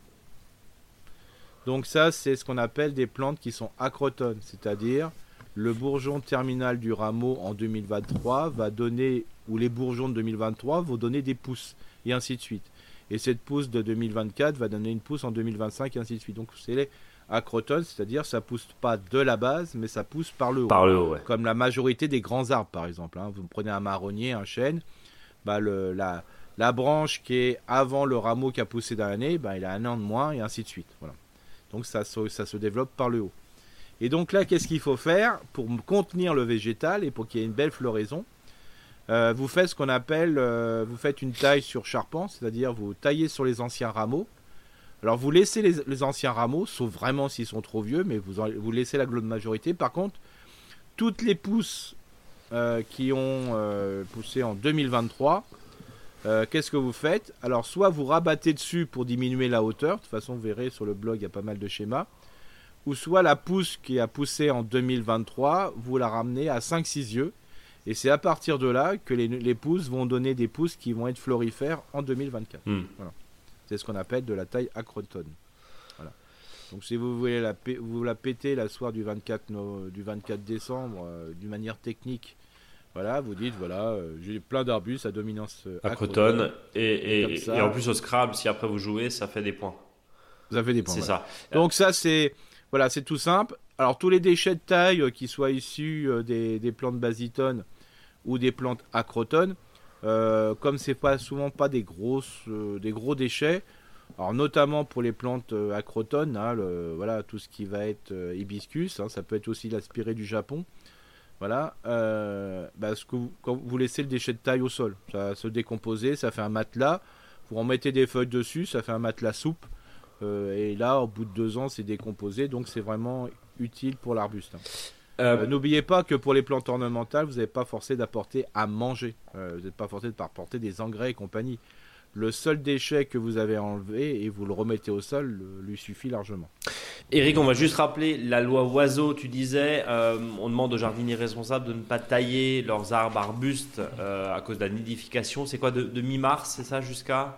Donc ça, c'est ce qu'on appelle des plantes qui sont acrotones, c'est-à-dire le bourgeon terminal du rameau en deux mille vingt-trois va donner, ou les bourgeons de deux mille vingt-trois vont donner des pousses, et ainsi de suite. Et cette pousse de deux mille vingt-quatre va donner une pousse en deux mille vingt-cinq, et ainsi de suite. Donc c'est les acrotones, c'est-à-dire ça pousse pas de la base, mais ça pousse par le haut. Par le haut, ouais. Comme la majorité des grands arbres, par exemple. Hein. Vous prenez un marronnier, un chêne, bah le, la, la branche qui est avant le rameau qui a poussé dans l'année, bah, il a un an de moins, et ainsi de suite. Voilà. Donc ça, ça se développe par le haut. Et donc là, qu'est-ce qu'il faut faire pour contenir le végétal et pour qu'il y ait une belle floraison? euh, Vous faites ce qu'on appelle, euh, vous faites une taille sur charpent, c'est-à-dire vous taillez sur les anciens rameaux. Alors vous laissez les, les anciens rameaux, sauf vraiment s'ils sont trop vieux, mais vous, vous laissez la grande majorité. Par contre, toutes les pousses euh, qui ont euh, poussé en deux mille vingt-trois, euh, qu'est-ce que vous faites? Alors soit vous rabattez dessus pour diminuer la hauteur, de toute façon vous verrez sur le blog il y a pas mal de schémas, ou soit la pousse qui a poussé en deux mille vingt-trois, vous la ramenez à cinq six yeux, et c'est à partir de là que les, les pousses vont donner des pousses qui vont être florifères en deux mille vingt-quatre. Mmh. Voilà. C'est ce qu'on appelle de la taille acrotone. Voilà. Donc si vous voulez la, vous la péter la soir du vingt-quatre, no, du vingt-quatre décembre, euh, d'une manière technique, voilà, vous dites, voilà, euh, j'ai plein d'arbustes à dominance euh, acrotone, acrotone et, et, et, et en plus au Scrabble, si après vous jouez, ça fait des points. Ça fait des points, c'est voilà. ça. Donc ça, c'est... Voilà, c'est tout simple. Alors, tous les déchets de taille, euh, qui soient issus euh, des, des plantes basitones ou des plantes acrotones, euh, comme c'est pas souvent pas des grosses, euh, des gros déchets, alors notamment pour les plantes euh, acrotones, hein, le, voilà, tout ce qui va être euh, hibiscus, hein, ça peut être aussi l'aspiré du Japon. Voilà, euh, bah, ce que vous, quand vous laissez le déchet de taille au sol, ça va se décomposer, ça fait un matelas. Vous remettez des feuilles dessus, ça fait un matelas souple. Euh, et là, au bout de deux ans, c'est décomposé, donc c'est vraiment utile pour l'arbuste. Hein. Euh, euh, n'oubliez pas que pour les plantes ornementales, vous n'êtes pas forcé d'apporter à manger. Euh, vous n'êtes pas forcé d'apporter des engrais et compagnie. Le seul déchet que vous avez enlevé et vous le remettez au sol le, lui suffit largement. Eric, on va juste rappeler la loi oiseau. Tu disais, euh, on demande aux jardiniers responsables de ne pas tailler leurs arbres arbustes euh, à cause de la nidification. C'est quoi, de, de mi-mars, c'est ça, jusqu'à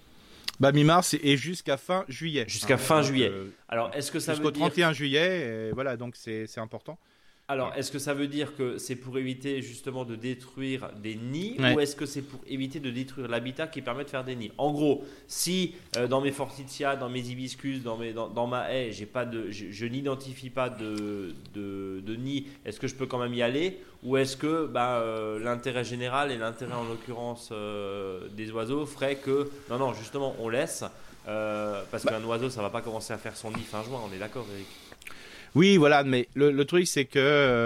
Bah, mi-mars et jusqu'à fin juillet. Jusqu'à hein, fin donc, juillet. Euh, Alors, est-ce que ça jusqu'au veut dire... trente et un juillet, et voilà, donc c'est, c'est important. Alors, est-ce que ça veut dire que c'est pour éviter justement de détruire des nids ouais. ou est-ce que c'est pour éviter de détruire l'habitat qui permet de faire des nids? En gros, si euh, dans mes forsythias, dans mes hibiscus, dans, mes, dans, dans ma haie, j'ai pas de, je, je n'identifie pas de, de, de nid, est-ce que je peux quand même y aller? Ou est-ce que bah, euh, l'intérêt général et l'intérêt en l'occurrence euh, des oiseaux ferait que, non, non, justement, on laisse euh, parce bah. qu'un oiseau, ça va pas commencer à faire son nid fin juin, on est d'accord, Eric? Oui, voilà, mais le, le truc c'est que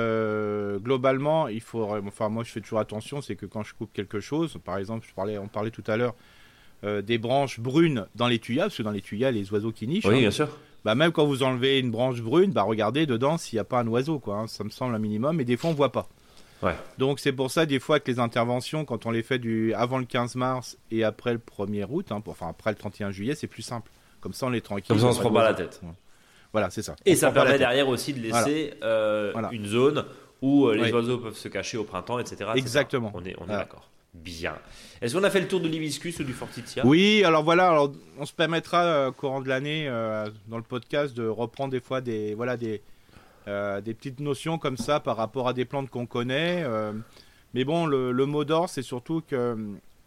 euh, globalement, il faut, enfin moi je fais toujours attention, c'est que quand je coupe quelque chose, par exemple, je parlais, on parlait tout à l'heure euh, des branches brunes dans les tuyas, parce que dans les tuyas, les oiseaux qui nichent. Oui, hein, bien sûr. Bah même quand vous enlevez une branche brune, bah regardez dedans s'il n'y a pas un oiseau, quoi. Hein, ça me semble un minimum, et des fois on voit pas. Ouais. Donc c'est pour ça des fois que les interventions, quand on les fait du avant le quinze mars et après le premier août, hein, pour, enfin après le trente et un juillet, c'est plus simple. Comme ça on est tranquille. Comme ça on se prend pas la tête. Ouais. Voilà, c'est ça. Et on ça permet derrière aussi de laisser voilà. Euh, voilà. une zone où euh, les oui. oiseaux peuvent se cacher au printemps, et cetera. Exactement. et cetera. On est, on est voilà. d'accord. Bien. Est-ce qu'on a fait le tour de l'hibiscus ou du forsythia? Oui, alors voilà, alors, on se permettra euh, au courant de l'année, euh, dans le podcast, de reprendre des fois des, voilà, des, euh, des petites notions comme ça par rapport à des plantes qu'on connaît. Euh, mais bon, le, le mot d'or, c'est surtout que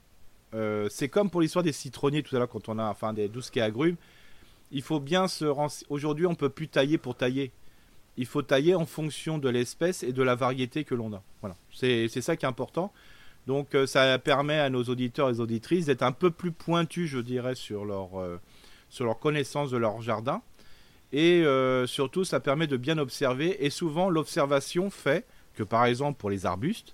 euh, c'est comme pour l'histoire des citronniers tout à l'heure, quand on a, enfin, des douze qui agrumes. Il faut bien se renseigner. Aujourd'hui, on ne peut plus tailler pour tailler. Il faut tailler en fonction de l'espèce et de la variété que l'on a. Voilà. C'est, c'est ça qui est important. Donc, euh, ça permet à nos auditeurs et auditrices d'être un peu plus pointus, je dirais, sur leur, euh, sur leur connaissance de leur jardin. Et euh, surtout, ça permet de bien observer. Et souvent, l'observation fait que, par exemple, pour les arbustes,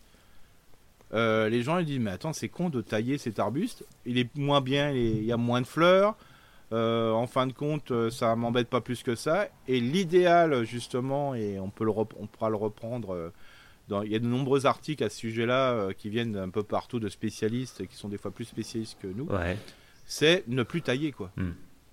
euh, les gens ils disent, mais attends, c'est con de tailler cet arbuste. Il est moins bien, il, est, il y a moins de fleurs. Euh, en fin de compte, ça m'embête pas plus que ça. Et l'idéal, justement, et on, peut le rep- on pourra le reprendre, euh, dans, il y a de nombreux articles à ce sujet-là euh, qui viennent d'un peu partout de spécialistes, qui sont des fois plus spécialistes que nous. Ouais. C'est ne plus tailler, quoi. Mm.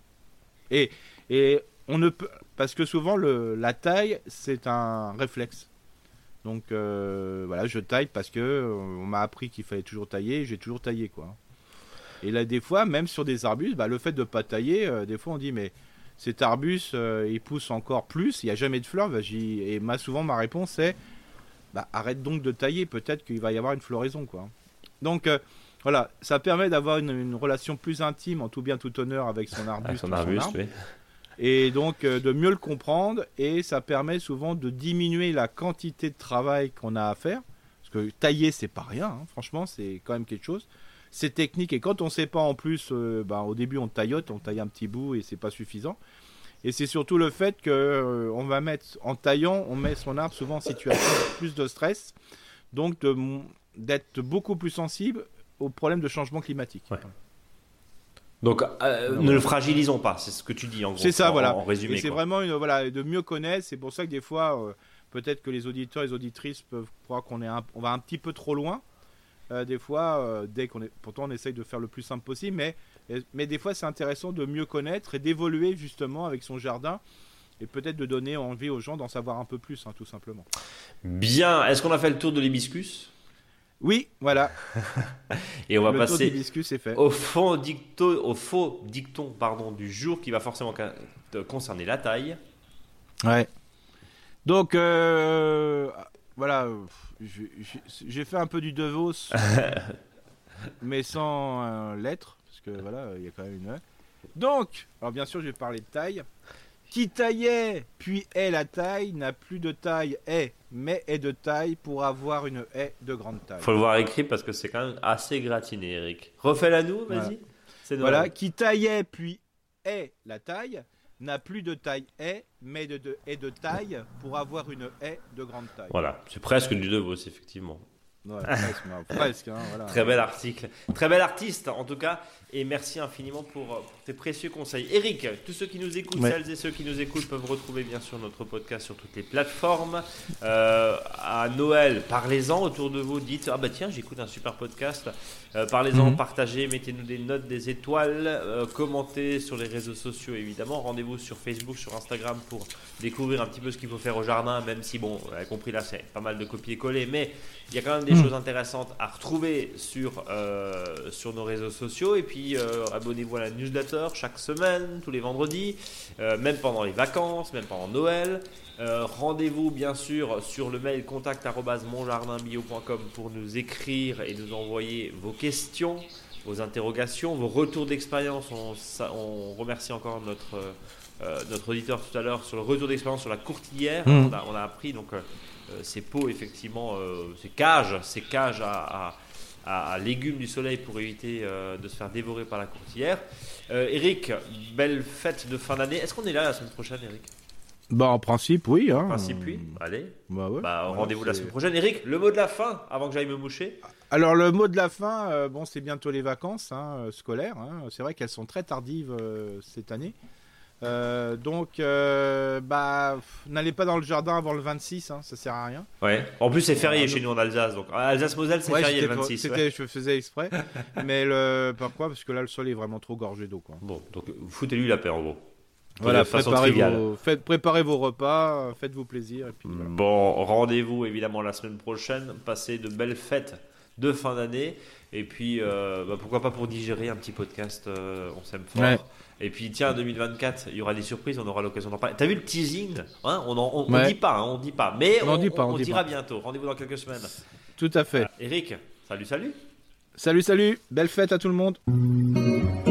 Et, et on ne peut... Parce que souvent, le, la taille, c'est un réflexe. Donc, euh, voilà, je taille parce que euh, on m'a appris qu'il fallait toujours tailler, j'ai toujours taillé, quoi. Et là, des fois, même sur des arbustes, bah, le fait de ne pas tailler, euh, des fois on dit, mais cet arbuste, euh, il pousse encore plus, il n'y a jamais de fleurs. Bah, j'y... Et ma, souvent, ma réponse est, bah, arrête donc de tailler, peut-être qu'il va y avoir une floraison, quoi. Donc, euh, voilà, ça permet d'avoir une, une relation plus intime, en tout bien tout honneur, avec son arbuste. Avec son son arbuste, arbre. oui. Et donc, euh, de mieux le comprendre, et ça permet souvent de diminuer la quantité de travail qu'on a à faire. Parce que tailler, c'est pas rien, hein. Franchement, c'est quand même quelque chose. C'est technique, et quand on ne sait pas en plus, euh, bah, au début on taillote, on taille un petit bout et c'est pas suffisant. Et c'est surtout le fait que euh, on va mettre, en taillant, on met son arbre souvent en situation de plus de stress, donc de, d'être beaucoup plus sensible aux problèmes de changement climatique. Ouais. Donc euh, ne le fragilisons pas, c'est ce que tu dis en gros. C'est ça, en, voilà. En résumé. Et c'est quoi. vraiment une, voilà, de mieux connaître. C'est pour ça que des fois, euh, peut-être que les auditeurs et les auditrices peuvent croire qu'on est un, on va un petit peu trop loin. Euh, des fois, euh, dès qu'on est, pourtant on essaye de faire le plus simple possible, mais, mais des fois c'est intéressant de mieux connaître et d'évoluer justement avec son jardin et peut-être de donner envie aux gens d'en savoir un peu plus, hein, tout simplement. Bien, est-ce qu'on a fait le tour de l'hibiscus ? Oui, voilà. Et on va le passer tour de l'hibiscus est fait. au faux, dicto, au faux dicton pardon, du jour qui va forcément concerner la taille. Ouais. Donc, euh, voilà, j'ai, j'ai fait un peu du Devos, mais sans euh, lettres, parce que voilà, il y a quand même une. Donc, alors bien sûr, je vais parler de taille. Qui taillait, puis est la taille, n'a plus de taille, est, mais est de taille pour avoir une haie de grande taille. Faut le voir écrit parce que c'est quand même assez gratiné, Eric. Refais-la nous, vas-y. Voilà. C'est Voilà, qui taillait, puis est la taille, n'a plus de taille est, mais de, de, est de taille pour avoir une haie de grande taille. Voilà, c'est presque du Devos, effectivement. Ouais, presque, mais presque hein, voilà. Très bel article, très bel artiste en tout cas, et merci infiniment pour, pour tes précieux conseils. Eric, tous ceux qui nous écoutent, Ouais. celles et ceux qui nous écoutent peuvent retrouver bien sûr notre podcast sur toutes les plateformes. Euh, à Noël, parlez-en autour de vous, dites ah bah tiens j'écoute un super podcast, euh, parlez-en, Mhm. partagez, mettez-nous des notes, des étoiles, euh, commentez sur les réseaux sociaux évidemment, rendez-vous sur Facebook, sur Instagram pour découvrir un petit peu ce qu'il faut faire au jardin, même si bon, vous avez compris là c'est pas mal de copier-coller, mais il y a quand même des Mhm. choses intéressantes à retrouver sur, euh, sur nos réseaux sociaux. Et puis euh, abonnez-vous à la newsletter chaque semaine, tous les vendredis, euh, même pendant les vacances, même pendant Noël. Euh, rendez-vous bien sûr sur le mail contact arobase monjardinbio point com pour nous écrire et nous envoyer vos questions, vos interrogations, vos retours d'expérience. On, ça- on remercie encore notre, euh, notre auditeur tout à l'heure sur le retour d'expérience sur la courtilière. Mhm. On, a, on a appris donc euh, euh, ces pots effectivement, euh, ces cages, ces cages à, à, à, à légumes du soleil pour éviter euh, de se faire dévorer par la courtilière. Euh, Eric, belle fête de fin d'année. Est-ce qu'on est là la semaine prochaine, Eric ? Bah en principe oui. Hein. En principe, oui. Allez. Bah, ouais. Bah, Voilà, rendez-vous la c'est- semaine prochaine. Eric, le mot de la fin avant que j'aille me moucher. Alors le mot de la fin, euh, bon c'est bientôt les vacances hein, euh, scolaires. Hein. C'est vrai qu'elles sont très tardives euh, cette année. Euh, donc euh, bah pff, n'allez pas dans le jardin avant le vingt-six, hein, ça sert à rien. Ouais. En plus, c'est férié Ouais, chez nous en Alsace. Donc, Alsace-Moselle, c'est Ouais, férié le j'étais- vingt-six. c'était, ouais. je faisais exprès. Mais le pourquoi ? Parce que là le sol est vraiment trop gorgé d'eau quoi. Bon, donc foutez-lui la paix en gros. Voilà, de façon préparez triviale. vos, faites, préparez vos repas, euh, faites-vous plaisir et puis voilà. Bon, rendez-vous évidemment la semaine prochaine. Passez de belles fêtes de fin d'année. Et puis, euh, bah, pourquoi pas pour digérer un petit podcast, euh, on s'aime fort. Ouais. Et puis, tiens, deux mille vingt-quatre, il y aura des surprises, on aura l'occasion d'en parler. T'as vu le teasing hein On en- on, on Ouais. dit pas, hein, on dit pas. Mais On on, en dit pas, on on dit dira pas. bientôt. Rendez-vous dans quelques semaines. Tout à fait. Voilà. Eric, salut, salut. Salut, salut, belle fête à tout le monde.